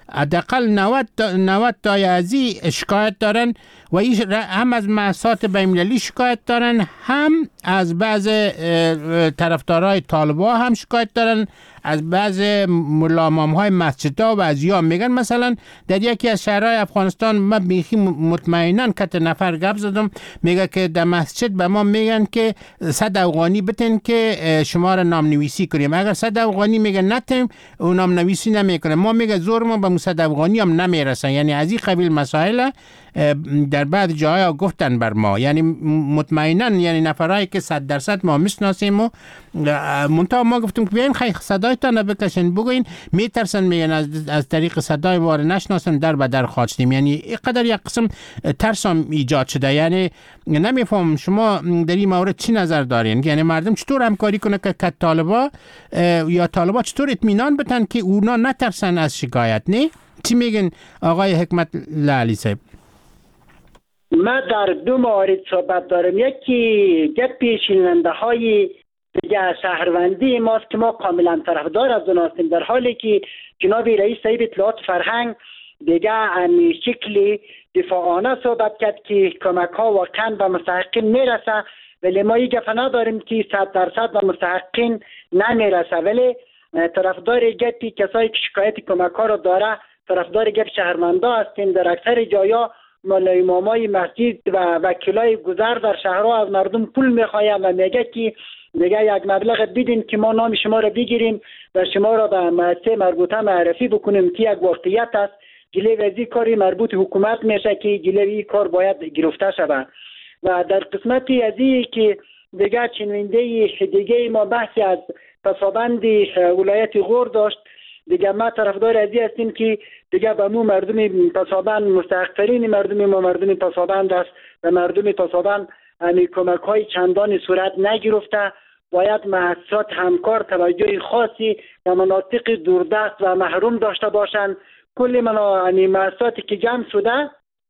حداقل نود تا نود تا ازی شکایت دارن و این هم از مؤسسات بین‌المللی شکایت دارن، هم از بعض طرفدارای طالبان هم شکایت دارن، از بعض ملا امام‌های مسجدها و از یا میگن مثلا در یکی از شهرهای افغانستان من بیخی مطمئناً کت نفر گپ زدم، میگه که در مسجد به ما میگن که صد افغانی بتن که شما را نام نویسی کنیم، اگر صد افغانی میگه نتیم اون نام نویسی نمیکنه، ما میگه زور ما به صد افغانی هم نمیرسن. یعنی از این قبیل مسائل در بعض جاها گفتن بر ما، یعنی مطمئناً یعنی نفرایی که صد درصد ما میشناسیم و منتها ما گفتیم که بیاین خیلی صدایتان بکشین بگوین، میترسن میگن از, از طریق صدای ما نشناسن در به در خواستیم. یعنی اینقدر یک قسم ترس هم ایجاد شده. یعنی نمیفهم شما در این مورد چی نظر دارین؟ یعنی مردم چطور همکاری کنه که که طالبا یا طالبا چطور اطمینان بتن که اونا نترسن از شکایت؟ نه چی میگن آقای حکمت لالی صاحب؟ ما در دو مورد صحبت دارم. یکی گپ شنونده های دیگه شهروندی ماست که ما کاملا طرفدار از اون هستیم، در حالی که جناب رئیس صاحب اطلاعات فرهنگ دیگه امی شکلی دفاعانه صحبت کرد که کمک ها واقعا به مستحقین میرسه، ولی ما یک گپ نداریم که صد درصد به مستحقین نمیرسه. ولی طرفدار گپی کسایی که شکایت کمک ها رو داره طرفدار گپ شهروندا هستیم. در اکثر جایا مولا امامای مسجد و وکیلای گذر در شهرها از مردم پول میخواین و میگه که دیگه یک مبلغ بدین که ما نام شما را بگیریم و شما را به مؤسسه مربوطه معرفی بکنیم که یک واقعیت است. جلوی وزی کاری مربوط حکومت میشه که جلوی کار باید گرفته شود. و در قسمتی از این که دیگه چنوینده دیگه ما بحثی از پسابند ولایت غور داشت، دیگه ما طرفدار از این هستیم که دیگه به مو مردم پسابند مستحق‌ترین مردم ما مردم پسابند است و مردم پسابند همی کمک های چندان صورت نگرفته. باید مؤسسات همکار توجه خاصی و مناطق دوردست و محروم داشته باشند. کل مؤسساتی که جمع شده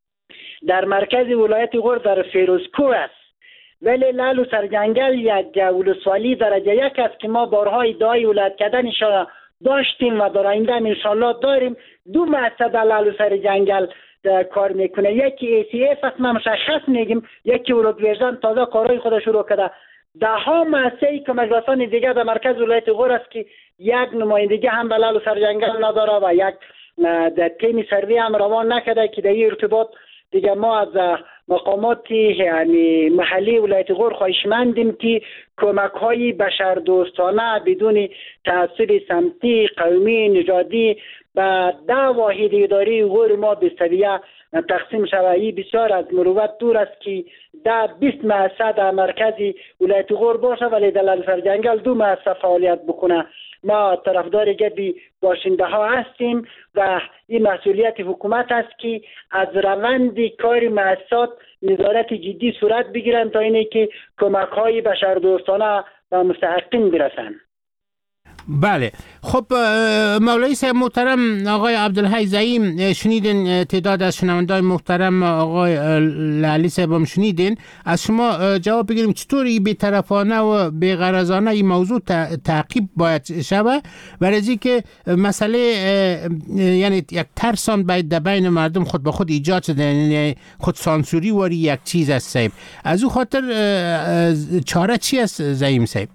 در مرکز ولایت غور در فیروزکو است، ولی لعل و سرجنگل یک ولسوالی درجه یک است که ما بارها ادعای ولایت کردنش داشتیم و در آینده انشالله داریم. دو مؤسسه در لعل و سرجنگل کار میکنه، یکی ای سی اف است ما مشخص میگیم، یکی ولود ویژن تازه کارهای خود شروع کرده. ده ها مؤسسه که مجلسان دیگه در مرکز ولایت غور است که یک نمایندگی هم به لعل و سرجنگل نداره و یک در تیم سروی هم روان نکرده که در این ارتباط دیگه ما از مقامات یعنی محلی ولایت غور خواهشمندیم که کمک های بشر دوستانه بدون تعصب سمتی قومی نژادی و ده واحد اداری غور ما به سویه تقسیم شوی. بسیار از مروت دور است که ده بیست مؤسسه در مرکز ولایت غور باشه ولی در لعل و سرجنگل دو مؤسسه فعالیت بکنه. ما طرفدار گپی باشنده ها هستیم و این مسئولیت حکومت است که از روند کار مؤسسات نظارت جدی صورت بگیرند تا اینه که کمک های بشردوستانه و مستحقین برسند. بله خب مولوی صاحب محترم آقای عبدالحی زعیم شنیدین، تعداد از شنوندگان محترم آقای لالی صاحب هم شنیدین. از شما جواب بگیریم چطوری بی‌طرفانه و بی‌غرضانه این موضوع تعقیب باید شود و رزی که مسئله یعنی یک ترسان باید در بین مردم خود به خود ایجاد شده، یعنی خود سانسوری واری یک چیز است صاحب. از او خاطر چاره چی است زعیم صاحب؟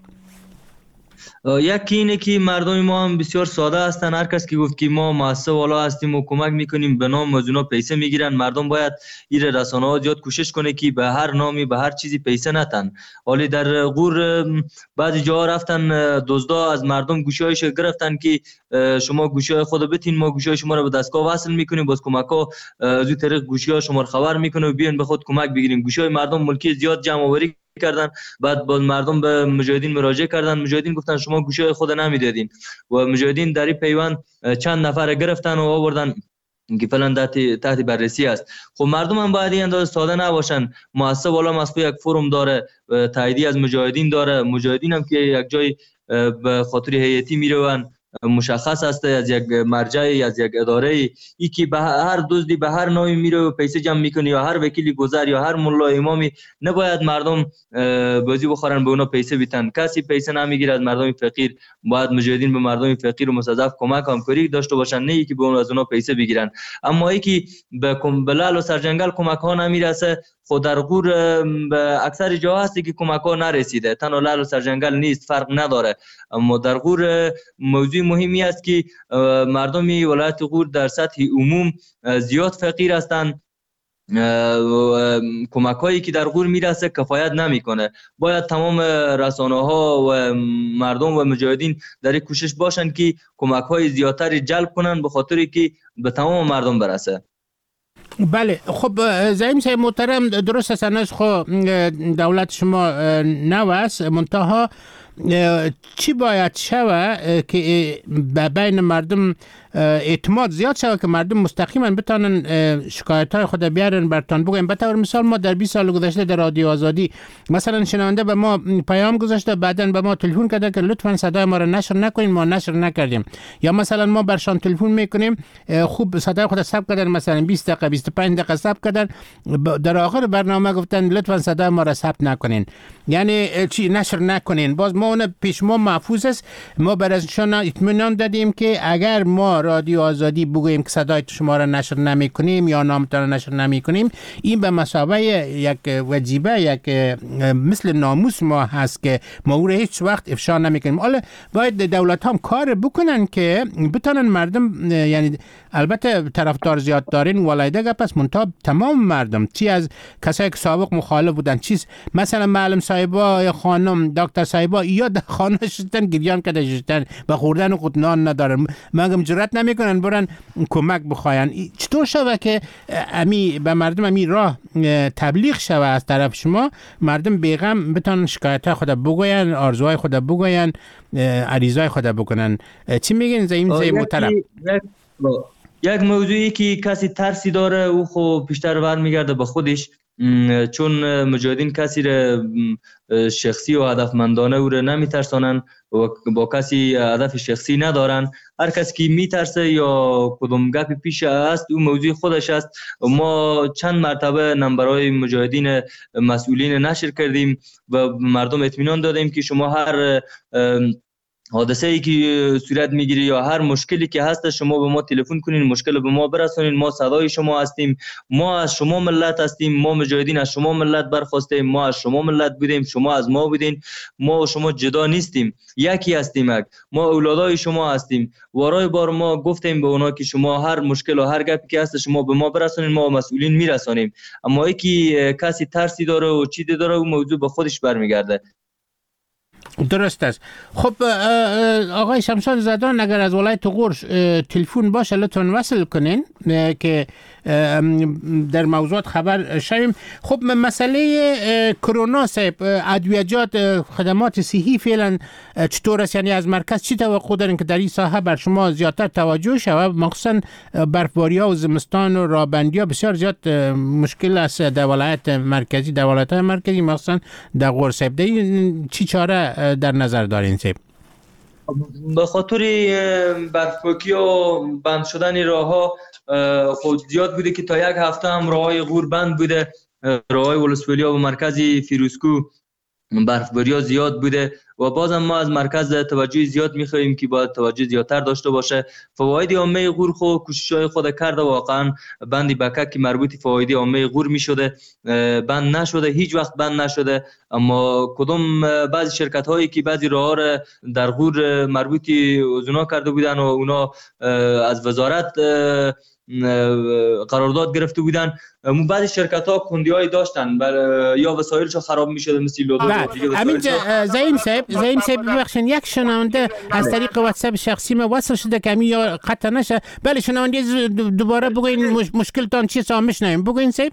یکی اینه که مردم ما هم بسیار ساده هستن. هر کس که گفت که ما مؤسسه والا هستیم و کمک میکنیم به نام از اونا پیسه میگیرن. مردم باید این رسانه ها زیاد کوشش کنه که به هر نامی به هر چیزی پیسه نتن. حالی در غور بعضی جاها رفتن دزدا از مردم گوشی‌هایش گرفتن که شما گوشی‌های خود بتین، ما گوشی‌های شما رو به دستگاه وصل میکنیم، باز کمک‌ها از این طریق گوشی‌ها شما رو خبر میکنه و بیان به خود کمک بگیرین. گوشی‌های مردم ملکی زیاد جمع آوری کردن، بعد باز مردم به مجاهدین مراجعه کردن، مجاهدین گفتن شما گوشه خود نمیدادین و مجاهدین در این پیوند چند نفر گرفتن و آوردن که فلان تحت بررسی است. خب مردم هم باید این اندازه ساده نباشن. مؤسسه والا مسئول یک فروم داره، تاییدی از مجاهدین داره، مجاهدین هم که یک جای به خاطر هیئتی میرون مشخص است، از یک مرجع از یک اداره ای که به هر دزدی به هر نوعی میره و پیسه جمع میکنه، یا هر وکیلی گذر یا هر ملا امامی نباید مردم بازی بخورن به اونا پیسه بیتن. کسی پیسه نمیگیره از مردم فقیر. باید مجاهدین به مردم فقیر و مستضعف کمک همکاری داشته باشن، نه ای که به اون از اونا پیسه بگیرن. اما ای که به بلال و سرجنگل کمک ها نمیرسه، خود در غور به اکثر جاها هستی که کمک ها نرسیده، تنها لعل و سرجنگل نیست، فرق نداره. اما در غور موضوع مهمی است که مردمی ولایت غور در سطح عموم زیاد فقیر هستند. کمک هایی که در غور میرسه کفایت نمیکنه. باید تمام رسانه ها و مردم و مجاهدین در این کوشش باشن که کمک های زیادتری جلب کنن به خاطری که به تمام مردم برسه. بله، خب زعیم صاحب محترم، درست است انش خو دولت شما نوست، منتها چی باید شوه که بین مردم اعتماد زیاد شوه که مردم مستقیما بتانن شکایت های خود بیارن برتان بگویم؟ به طور مثال ما در بیست سال گذشته در رادیو آزادی مثلا شنونده به ما پیام گذاشته، بعدن به ما تلفن کرده که لطفا صدای ما را نشر نکنین، ما نشر نکردیم. یا مثلا ما برشان تلفن میکنیم، خوب صدای خود ثبت کردن، مثلا بیست دقیقه بیست و پنج دقیقه ثبت کردن، در آخر برنامه گفتن لطفا صدای ما را ثبت نکنین، یعنی چی نشر نکنین. باز ما اون پیش ما محفوظ است. ما برایشان اطمینان دادیم که اگر ما رادیو آزادی بگوییم که صدای شما را نشر نمی کنیم یا نامتان را نشر نمی کنیم، این به مثابه یک وجیبه، یک مثل ناموس ما هست که ما او را هیچ وقت افشا نمی کنیم. حالا باید دولت هم کار بکنن که بتونن مردم، یعنی البته طرفدار زیاد دارین ولایده گپ است، منتها تمام مردم، چی از کسایی که سابق مخالف بودن، چیز مثلا معلم صاحبا یا خانم دکتر صاحبا یا در خانه شدن گریان کده شدن و خوردن و قطنان ندارن، مگم جرات نمیکنن برن کمک بخواین. چطور شوه که امی به مردم امی راه تبلیغ شوه از طرف شما، مردم بیغم بتونن شکایت خود بگوین، آرزوهای خود بگوین، عریضای خود بکنن؟ چی میگین زعیم زعیم محترم؟ یک موضوعی که کسی ترسی داره او خب بیشتر برمیگرده به خودش، چون مجاهدین کسی را شخصی و هدفمندانه او را نمیترسانن و با کسی هدف شخصی ندارن. هر کسی که میترسه یا کدوم گپی پیش است او موضوع خودش است. ما چند مرتبه نمبرهای مجاهدین مسئولین نشر کردیم و مردم اطمینان دادیم که شما هر حادثه ای که صورت میگیری یا هر مشکلی که هست شما به ما تلفن کنین، مشکل به ما برسونین، ما صدای شما هستیم، ما از شما ملت هستیم، ما مجاهدین از شما ملت برخواستیم، ما از شما ملت بودیم، شما از ما بودین، ما و شما جدا نیستیم، یکی هستیم، ما اولادای شما هستیم. وارای بار ما گفتیم به اونا که شما هر مشکل و هر گپی که هست شما به ما برسونین، ما مسئولین میرسونیم. اما ای که کسی ترسی داره و چیزی داره او موضوع به خودش برمیگرده. درست است. خب آقای شمشاد زدان، اگر از ولایت غور تلفن باشه لطفاً وصل کنین که در موضوعات خبر شویم. خب مسئله کرونا صاحب، ادویجات، خدمات صحی فعلا چطور است؟ یعنی از مرکز چی توقع دارین که در این ساحه بر شما زیادتر توجه شود؟ مخصوصا برفباری‌ها و زمستان و رابندی‌ها بسیار زیاد مشکل است در ولایت مرکزی، در ولایت‌های مرکزی مخصوصا در غور صاحب. چی چاره در نظر دارین صاحب؟ به خاطر برفپاکی و بند شدن راه‌ها خود زیاد بوده که تا یک هفته هم راه‌های غور بند بوده. راه‌های ولسوالی‌ها و مرکزی فیروزکو برفباری‌ها زیاد بوده و بازم ما از مرکز توجه زیاد می‌خواهیم که باید توجه زیادتر داشته باشه. فواید عامه غور خو کوشش‌های خود کرده، واقعا بند بکک که مربوط فواید عامه غور می‌شده بند نشده، هیچ وقت بند نشده. اما کدوم بعضی شرکت‌هایی که بعضی راه‌ها را در غور مربوط اونا کرده بودن و اونا از وزارت قرارداد گرفته بودن، مو بعضی شرکت‌ها کندی‌های داشتن یا وسایلش خراب می‌شده مثل لودو دیگه. همین زعیم صاحب، زعیم صاحب ببخشید، یک شنونده از طریق واتساپ شخصی ما وصل شده که همین یا قطع نشه. بله شنونده دوباره بگوین مشکلتان چیست تا میشنویم. بگوین صاحب.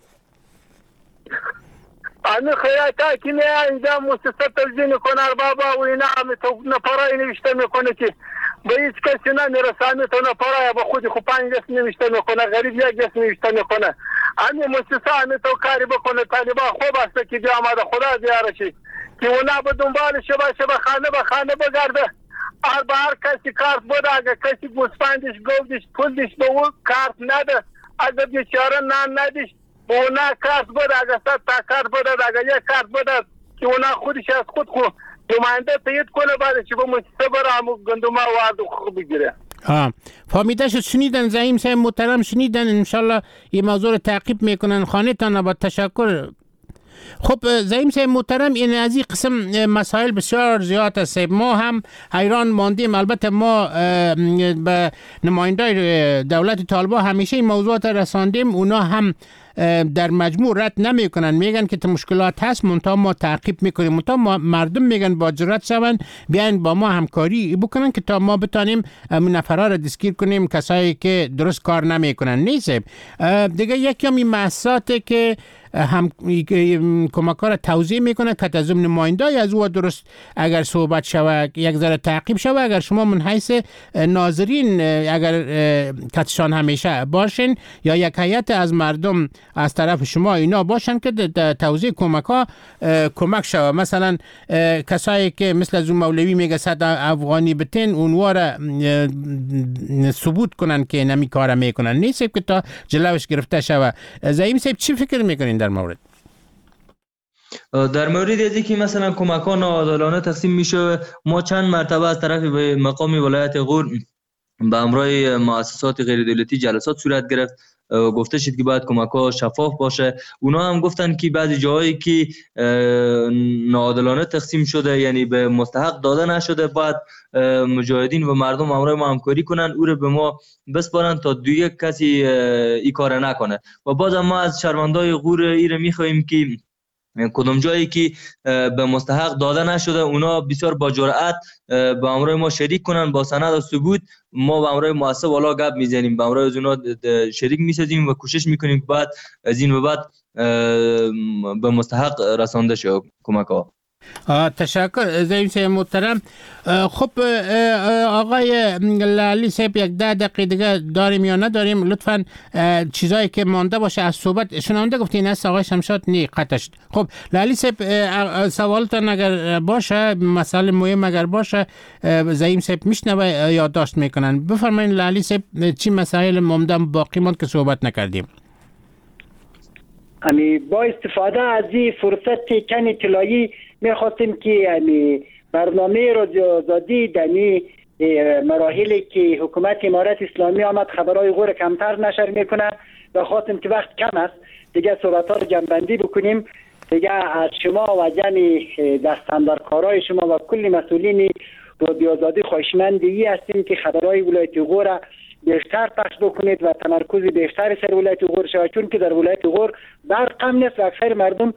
انا خیاطا که نه اینجا مؤسسه تلویزیون کنار بابا و اینا هم تو نفرای نوشته میکنه که به هیچ کسی نمیرسانه، تو نفرای با خودی خو پنج دست نوشته میکنه، غریب یک دست نوشته میکنه. همین مؤسسه همین تو کاری بکنه. طالبا خوب است که جا آمده خدا زیاره شی که اونا به دنبال شبه شبه خانه به خانه بگرده هر به هر کسی کارت بوده، اگر کسی گوسفندش گودش پولش به او کارت نده، اگر بیچاره نان ندیش به اونا کارت بوده، اگر صد تا کارت بوده، اگر یک کارت بوده که اونا خودش از خود خود نماینده تایید کنه، بعد چه به مؤسسه بره همون گندم وارد خوب بگیره. ها فهمیده شد. شنیدن زعیم صاحب محترم، شنیدن. انشالله این موضوع رو تعقیب میکنن. خانه تان با تشکر. خب زعیم صاحب محترم، این از این قسم مسائل بسیار زیاد است. ما هم حیران ماندیم. البته ما به نماینده دولت طالبان همیشه این موضوعات رساندیم، اونا هم در مجموع رد نمی کنن، میگن که مشکلات هست، منتها ما تعقیب میکنیم. منتها مردم میگن با جرأت شون بیاین با ما همکاری بکنن که تا ما بتانیم نفرها را دستگیر کنیم، کسایی که درست کار نمیکنن. نیست دیگه. یکی هم این مؤسساتی که هم کمکار توضیح میکنه که از ضمن نمایندای از او درست اگر صحبت شود یک ذره تعقیب شود. اگر شما من حیث ناظرین اگر کتشان همیشه باشین یا یک هیئت از مردم از طرف شما اینا باشن که توضیح کمک ها کمک شود. مثلا کسایی که مثل از اون مولوی میگه صد افغانی بتین اونها را ثبوت کنن که نمی کار میکنن، نیست که تا جلوش گرفته شود. زعیم صاحب چی فکر میکنین در مورد؟ در مورد ازی که مثلا کمکان ناعادلانه تقسیم میشه، ما چند مرتبه از طرف به مقام ولایت غور به همراه مؤسسات غیر دولتی جلسات صورت گرفت. گفته شد که باید کمک‌ها شفاف باشه. اونا هم گفتن که بعضی جاهایی که ناعادلانه تقسیم شده، یعنی به مستحق داده نشده، باید مجاهدین و مردم همراه ما همکاری کنن، او رو به ما بسپارن تا دیگه کسی این کار نکنه. و باز ما از شهروندای غور ایره میخواهیم که کدام جایی که به مستحق داده نشده اونا بسیار با جرأت با همراه ما شریک کنن، با سند و ثبوت. ما با همراه مؤسسه والا گپ میزنیم، با همراه از اونا شریک میسازیم و کوشش میکنیم که بعد از این به بعد به مستحق رسانده شه کمک ها. تشکر زعیم صاحب محترم. خب آقای لالی صاحب یک ده دقیقه دیگه داریم یا نداریم؟ لطفاً چیزایی که مانده باشه از صحبت شنونده گفتین است آقای شمشاد نی قطعش. خب لالی صاحب سوالتان اگر باشه، مسئله مهم اگر باشه، زعیم صاحب میشنوه یادداشت میکنن. بفرمایید لالی صاحب چی مسائل مانده باقی ماند که صحبت نکردیم؟ امی با استفاده از این فرصت کن اطلاعی میخواستیم که امی برنامه رادیو آزادی دنی مراحلی که حکومت امارت اسلامی آمد خبرهای غور کمتر نشر میکنه و خواستیم که وقت کم است دیگه صحبت ها رو جنبندی بکنیم. دیگه از شما و جمعی دستاندرکارای شما و کل مسئولین رادیو آزادی خواهشمندی هستیم که خبرهای ولایت غور بیشتر پخش بکنید و تمرکز بیشتر سر ولایت غور شود، چون که در ولایت غور برق هم نیست و اکثر مردم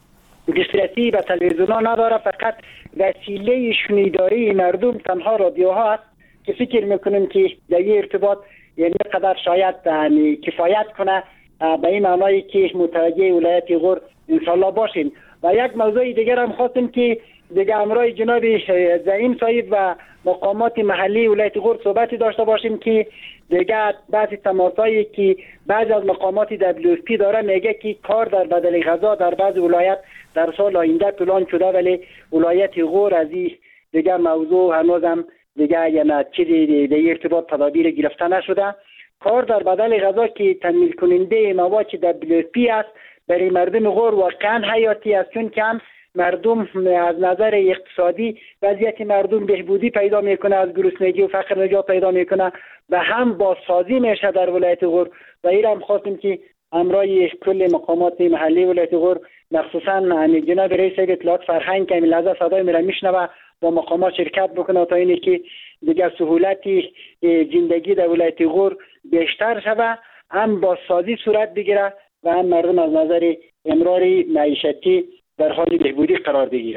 دسترسی به تلویزیون ها نداره، فقط وسیله شنیداری مردم تنها رادیوها است که فکر میکنیم که در این ارتباط یعنی قدر شاید یعنی کفایت کنه به این معنایی که متوجه ولایت غور انشالله باشین. و یک موضوع دیگر هم خواستیم که دیگه امرای جناب زعیم صاحب و مقامات محلی ولایت غور صحبتی داشته باشیم که دیگه بعضی تماسایی که بعضی از مقامات دبلیو اف پی داره میگه که کار در بدل غذا در بعض ولایت در سال آینده پلان شده، ولی ولایت غور از این دیگه موضوع هنوزم دیگه یعنی چیزی در ارتباط تدابیر گرفته نشده. کار در بدل غذا که تامین کننده مواد دبلیو اف پی است برای مردم غور واقعا حیاتی است، چون که هم مردم از نظر اقتصادی وضعیت مردم بهبودی پیدا میکنه، از گرسنگی و فقر نجات پیدا میکنه و هم بازسازی میشه در ولایت غور. و این هم خواستیم که امرای کل مقامات محلی ولایت غور مخصوصا جناب رئیس اطلاعات فرهنگ که لحظه صدای میره میشنوه با مقامات شرکت بکنه تا اینی که دیگر سهولتی زندگی در ولایت غور بیشتر شوه، هم بازسازی صورت بگیره و هم مردم از نظر امراری معیشتی در حال بهبودی قرار بگیره.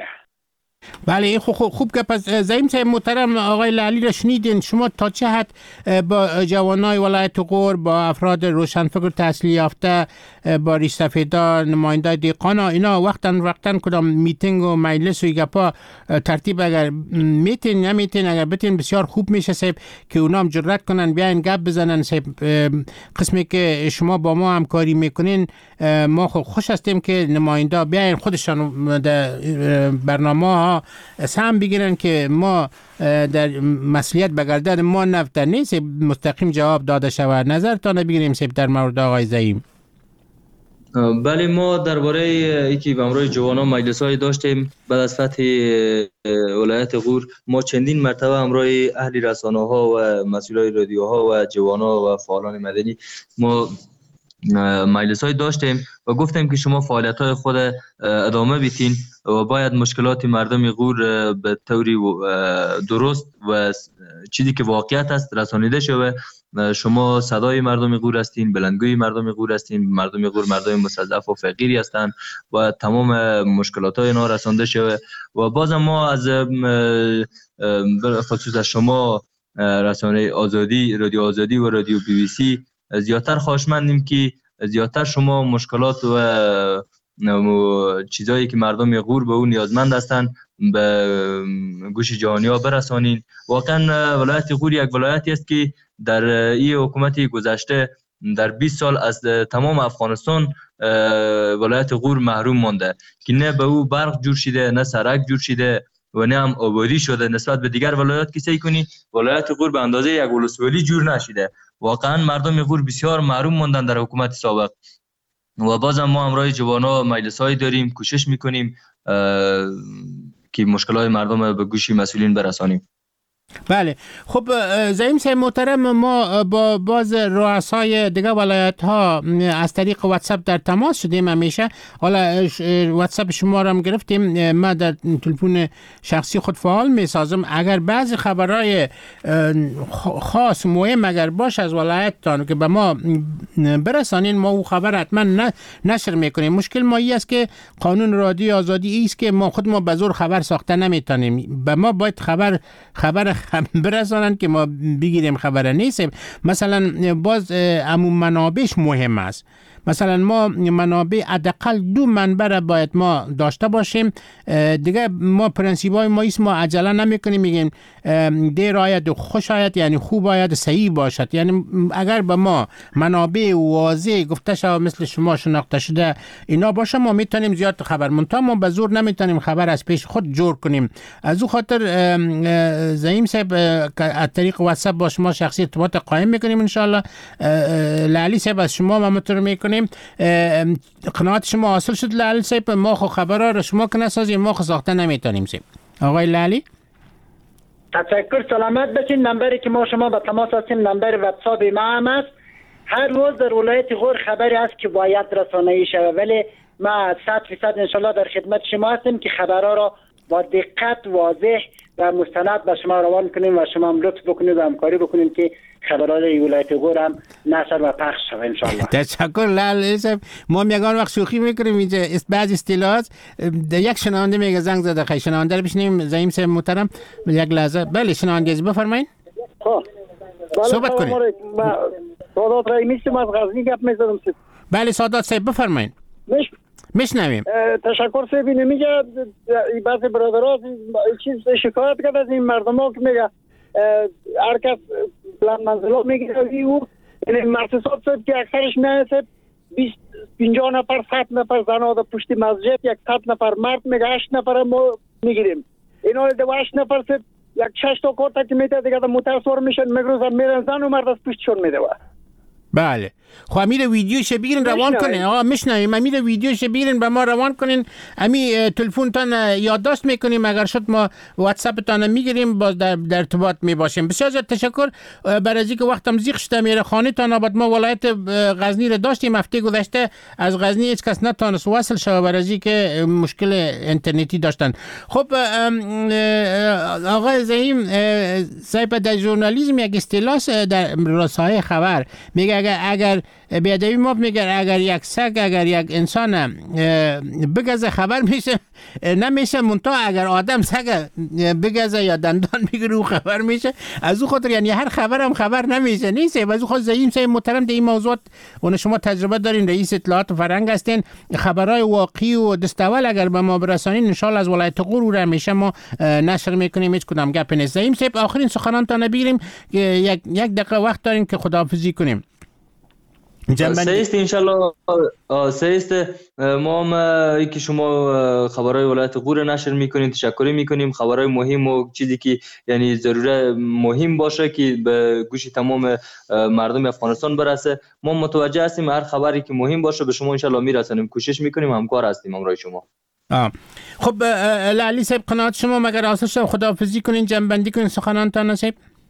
بله خوب خوب خوب که پس زعیم صاحب محترم آقای لالی را شنیدین. شما تا چه حد با جوانای ولایت غور، با افراد روشنفکر تحصیل یافته، با ریش سفیدا، نماینده دیقانا اینا وقتا وقتا کدام میتینگ و مجلس و گپا ترتیب اگر میتین یا میتین اگر بتین بسیار خوب میشه صاحب که اونا هم جرأت کنن بیاین گپ بزنن صاحب. قسمی که شما با ما همکاری میکنین ما خوش هستیم که نماینده بیاین خودشان برنامه ها سهم بگیرن که ما در مسئولیت به گردن ما نفت نیست، مستقیم جواب داده شود. نظرتان بگیریم سیب در مورد آقای زعیم. بله، ما درباره اینکه به امروز جوانان مجلس‌های داشتیم بعد از فتح ولایت غور. ما چندین مرتبه امروز اهل رسانه‌ها و مسئولای رادیوها و جوانان و فعالان مدنی ما مجلس‌های داشتیم و گفتیم که شما فعالیت‌های خود ادامه بدین و باید مشکلات مردم غور به طوری درست و چیزی که واقعیت است رسانیده شود. شما صدای مردم غور هستین، بلندگوی مردم غور هستین. مردم غور مردم مستضعف و فقیری هستند و تمام مشکلات های اینا رسانده شود. و باز ما از خصوص از شما رسانه آزادی، رادیو آزادی و رادیو بی بی سی زیادتر خواهشمندیم که زیادتر شما مشکلات و چیزایی که مردم غور به اون نیازمند هستند به گوش جهانی ها برسانین. واقعا ولایت غور یک ولایتی است که در این حکومت گذشته در بیست سال از تمام افغانستان ولایت غور محروم مانده که نه به او برق جور شده، نه سرک جور شده و نه هم آبادی شده. نسبت به دیگر ولایات که سعی کنی ولایت غور به اندازه یک ولسوالی جور نشده. واقعا مردم غور بسیار محروم ماندن در حکومت سابق و بازم ما امروز جوانا مجلس‌های داریم، کوشش میکنیم که مشکلات مردم به گوش مسئولین برسانیم. بله، خب زعیم صاحب محترم، ما با باز رؤسای دیگه ولایت ها از طریق واتساپ در تماس شدیم همیشه. حالا واتساپ شما را هم گرفتیم، ما در تلفن شخصی خود فعال می سازم. اگر بعضی خبرهای خاص مهم اگر باش از ولایت تان که به ما برسانین، ما او خبر حتما نشر میکنیم. مشکل ما ای است که قانون رادیو آزادی است که ما خود ما به زور خبر ساخته نمیتونیم. به ما باید خبر خبر برسانن که ما بگیریم خبر نیست. مثلا باز عموم منابعش مهم است. مثلا ما منابع حداقل دو منبع را باید ما داشته باشیم. دیگه ما پرنسیپای ما است، ما عجله نمیکنیم میگیم دیر آید و خوش آید، یعنی خوب آید صحیح باشد. یعنی اگر به ما منابع واضح گفته شود مثل شما شناخته شده اینا باشه، ما میتونیم زیاد خبر منتها ما به زور نمیتونیم خبر از پیش خود جور کنیم. از او خاطر زعیم صاحب از طریق واتساپ با شما شخصی ارتباط قائم میکنیم ان شاء الله. لالی صاحب از شما ما مطور میکنیم قناعت شما حاصل شد. لالی صاحب ما خو خبرها را شما که نسازیم ما خو ساخته نمیتونیم. صاحب آقای لالی تشکر، سلامت باشین. نمبری که ما شما با تماس هستیم نمبر واتساپ ما هم است. هر روز در ولایت غور خبری است که باید رسانه‌ای شود، ولی ما صد فیصد انشالله در خدمت شما هستیم که خبرها را با دقت واضح و مستند به شما روان کنیم و شما هم لطف بکنید و همکاری بکنید که خبرهای ولایت غور هم نشر و پخش شود ان شاء الله. تشکر لالی صاحب. ما میگن وقت شوخی میکنیم اینجا بعضی اصطلاحات. یک شنونده میگه زنگ زده، خیلی شنونده رو بشنیم. زعیم صاحب محترم یک لحظه. بله شنونده از بفرمایید. خب صحبت کنید. سادات رئیسی از غزنی گپ میزدم. بله سادات صاحب بفرمایید. مش میشنویم. تشکر صاحب. میگه بعضی برادرها چیز شکایت کرد از این مردم که میگه هر کس بلند منزلا میگیره او یعنی مرتساب صاحب که اکثرش میایسه بیست پنجاه نفر صد نفر زنها در پشت مسجد، یک صد نفر مرد میگه هشت نفر ما میگیریم. اینا دو هشت نفر صاحب یک شش تا کارتا که میده دیگه متأثر میشن میگروزن میرن زن و مرد از پشتشون میده. بله خب امیر ویدیوش بگیرین روان کنین. آقا میشنویم. امیر ویدیوش بگیرین به ما روان کنین. امی تلفن تان یادداشت میکنیم، اگر شد ما واتساپ تان میگیریم باز در, در ارتباط میباشیم. بسیار زیاد تشکر. برای اینکه وقتم زیغ شده میره خانه تان بعد ما ولایت غزنی رو داشتیم هفته گذشته. از غزنی هیچ کس نتونست وصل شه برای اینکه مشکل اینترنتی داشتن. خب آقا زعیم صاحب در ژورنالیسم یک اصطلاح در رسانه خبر میگه اگر اگر بیادبی ما میگه اگر یک سگ اگر یک انسان بگزه خبر میشه نمیشه، منتها اگر آدم سگ بگزه یا دندان بگیره خبر میشه. از او خاطر یعنی هر خبر هم خبر نمیشه نیست. از او خاطر زعیم صاحب محترم در این موضوعات اون شما تجربه دارین، رئیس اطلاعات فرهنگ هستین، خبرهای واقعی و دستاول اگر به ما برسانین ان شاء الله از ولایت غور همیشه ما نشر میکنیم، هیچ کدام گپ نیست. زعیم صاحب آخرین سخنان تا نبیریم که یک یک دقیقه وقت داریم که خداحافظی کنیم. سیست انشالله سیست ما هم که شما خبرهای ولایت غور نشر میکنیم تشکری میکنیم. خبرهای مهم و چیزی که یعنی ضروره مهم باشه که به گوش تمام مردم افغانستان برسه ما متوجه هستیم. هر خبری که مهم باشه به شما انشالله میرسونیم. کوشش میکنیم، همکار هستیم همراه شما. آه. خب لالی صاحب قناعت شما مگر حاصل شد خداحافظی کنین، جنبندی کنین سخنانتان صاحب؟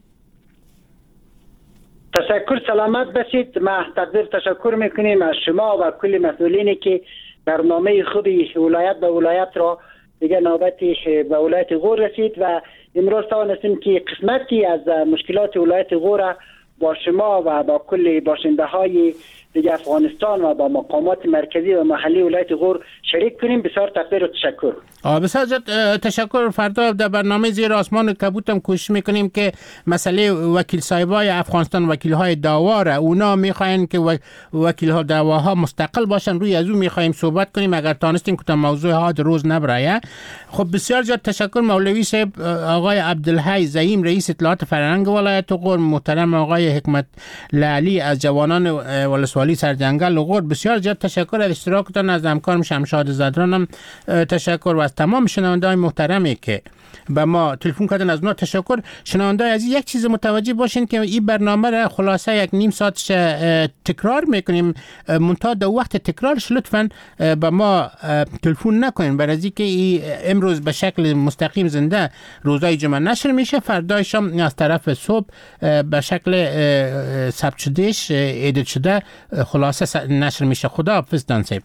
تشکر، سلامت باشید. ما تقدیر تشکر میکنیم از شما و کل مسئولینی که برنامه خوبی ولایت به ولایت را دیگه نوبتی به ولایت غور رسید و امروز توانستیم که قسمتی از مشکلات ولایت غور با شما و با کل باشنده های دیگه افغانستان و با مقامات مرکزی و محلی ولایت غور شریک کنیم. بسیار تقدیر و تشکر. بسیار تشکر. فردا در برنامه زیر آسمان کبوت هم کوشش میکنیم که مسئله وکیل صاحبای افغانستان، وکیل های داواره، اونا میخواین که وکیل ها داواها مستقل باشن، روی از اون میخوایم صحبت کنیم اگر تانستیم که موضوع ها در روز نبرایه. خب بسیار زیاد تشکر مولوی صاحب، آقای عبدالحی زعیم رئیس اطلاعات فرهنگ ولایت غور، محترم آقای حکمت لالی از جوانان ولسوالی سرجنگل غور، بسیار زیاد تشکر از اشتراکتان. از همکارم شمشاد زدرانم تشکر و از تمام شنونده‌های محترمی که به ما تلفن کردن از اونها تشکر. شنونده‌های عزیز یک چیز متوجه باشین که این برنامه را خلاصه یک نیم ساعتش تکرار میکنیم، منتها در وقت تکرارش لطفاً به ما تلفن نکنین، برای اینکه امروز به شکل مستقیم زنده روزهای جمعه نشر میشه، فردایش هم از طرف صبح به شکل ثبت شدهش ادیت شده خلاصه نشر میشه. خدا حافظ دان صاحب.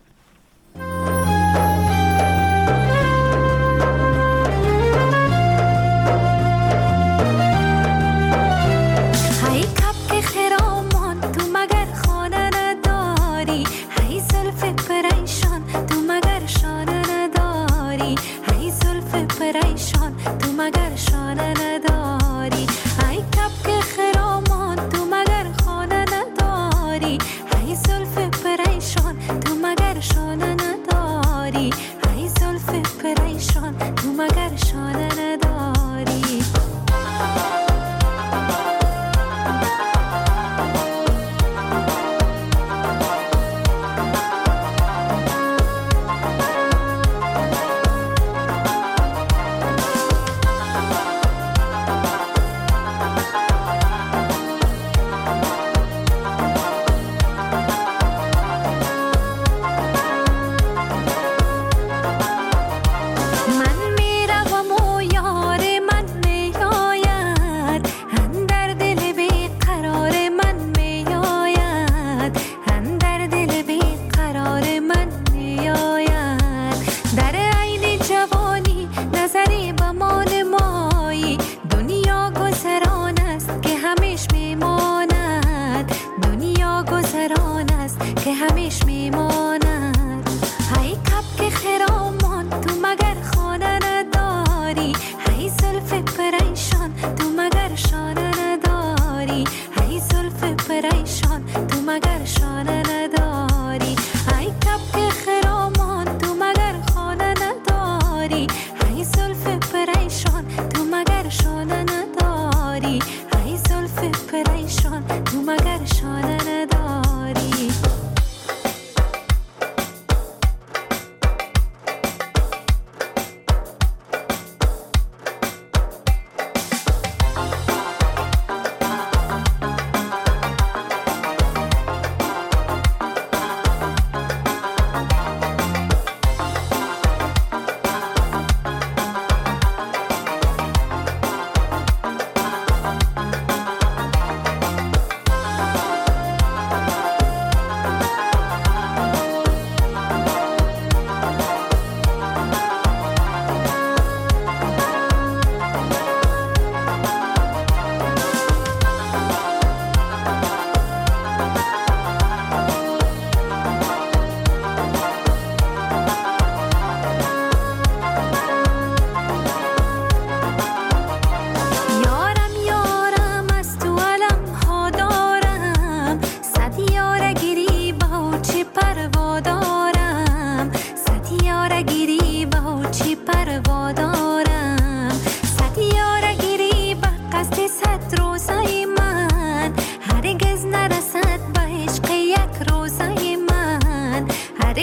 تو مگر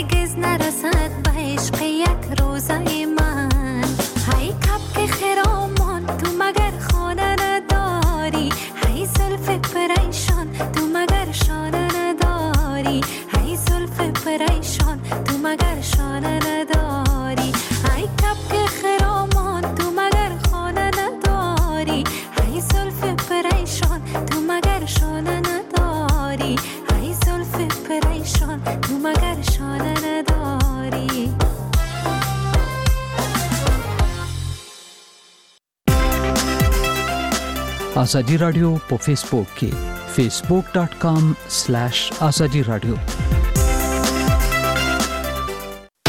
هرگز نرسد به عشق یک روزه من. هی کبک خرامان تو مگر خانه نداری، هی زلف پریشان تو مگر شانه نداری، هی زلف پریشان تو مگر شانه نداری، هی کبک خرامان تو مگر خانه نداری، هی زلف پریشان تو مگر شانه نداری، هی زلف پریشان تو مگر شانه نداری. आज़ादी रेडियो पे फेसबुक के Facebook dot com slash Azadi रेडियो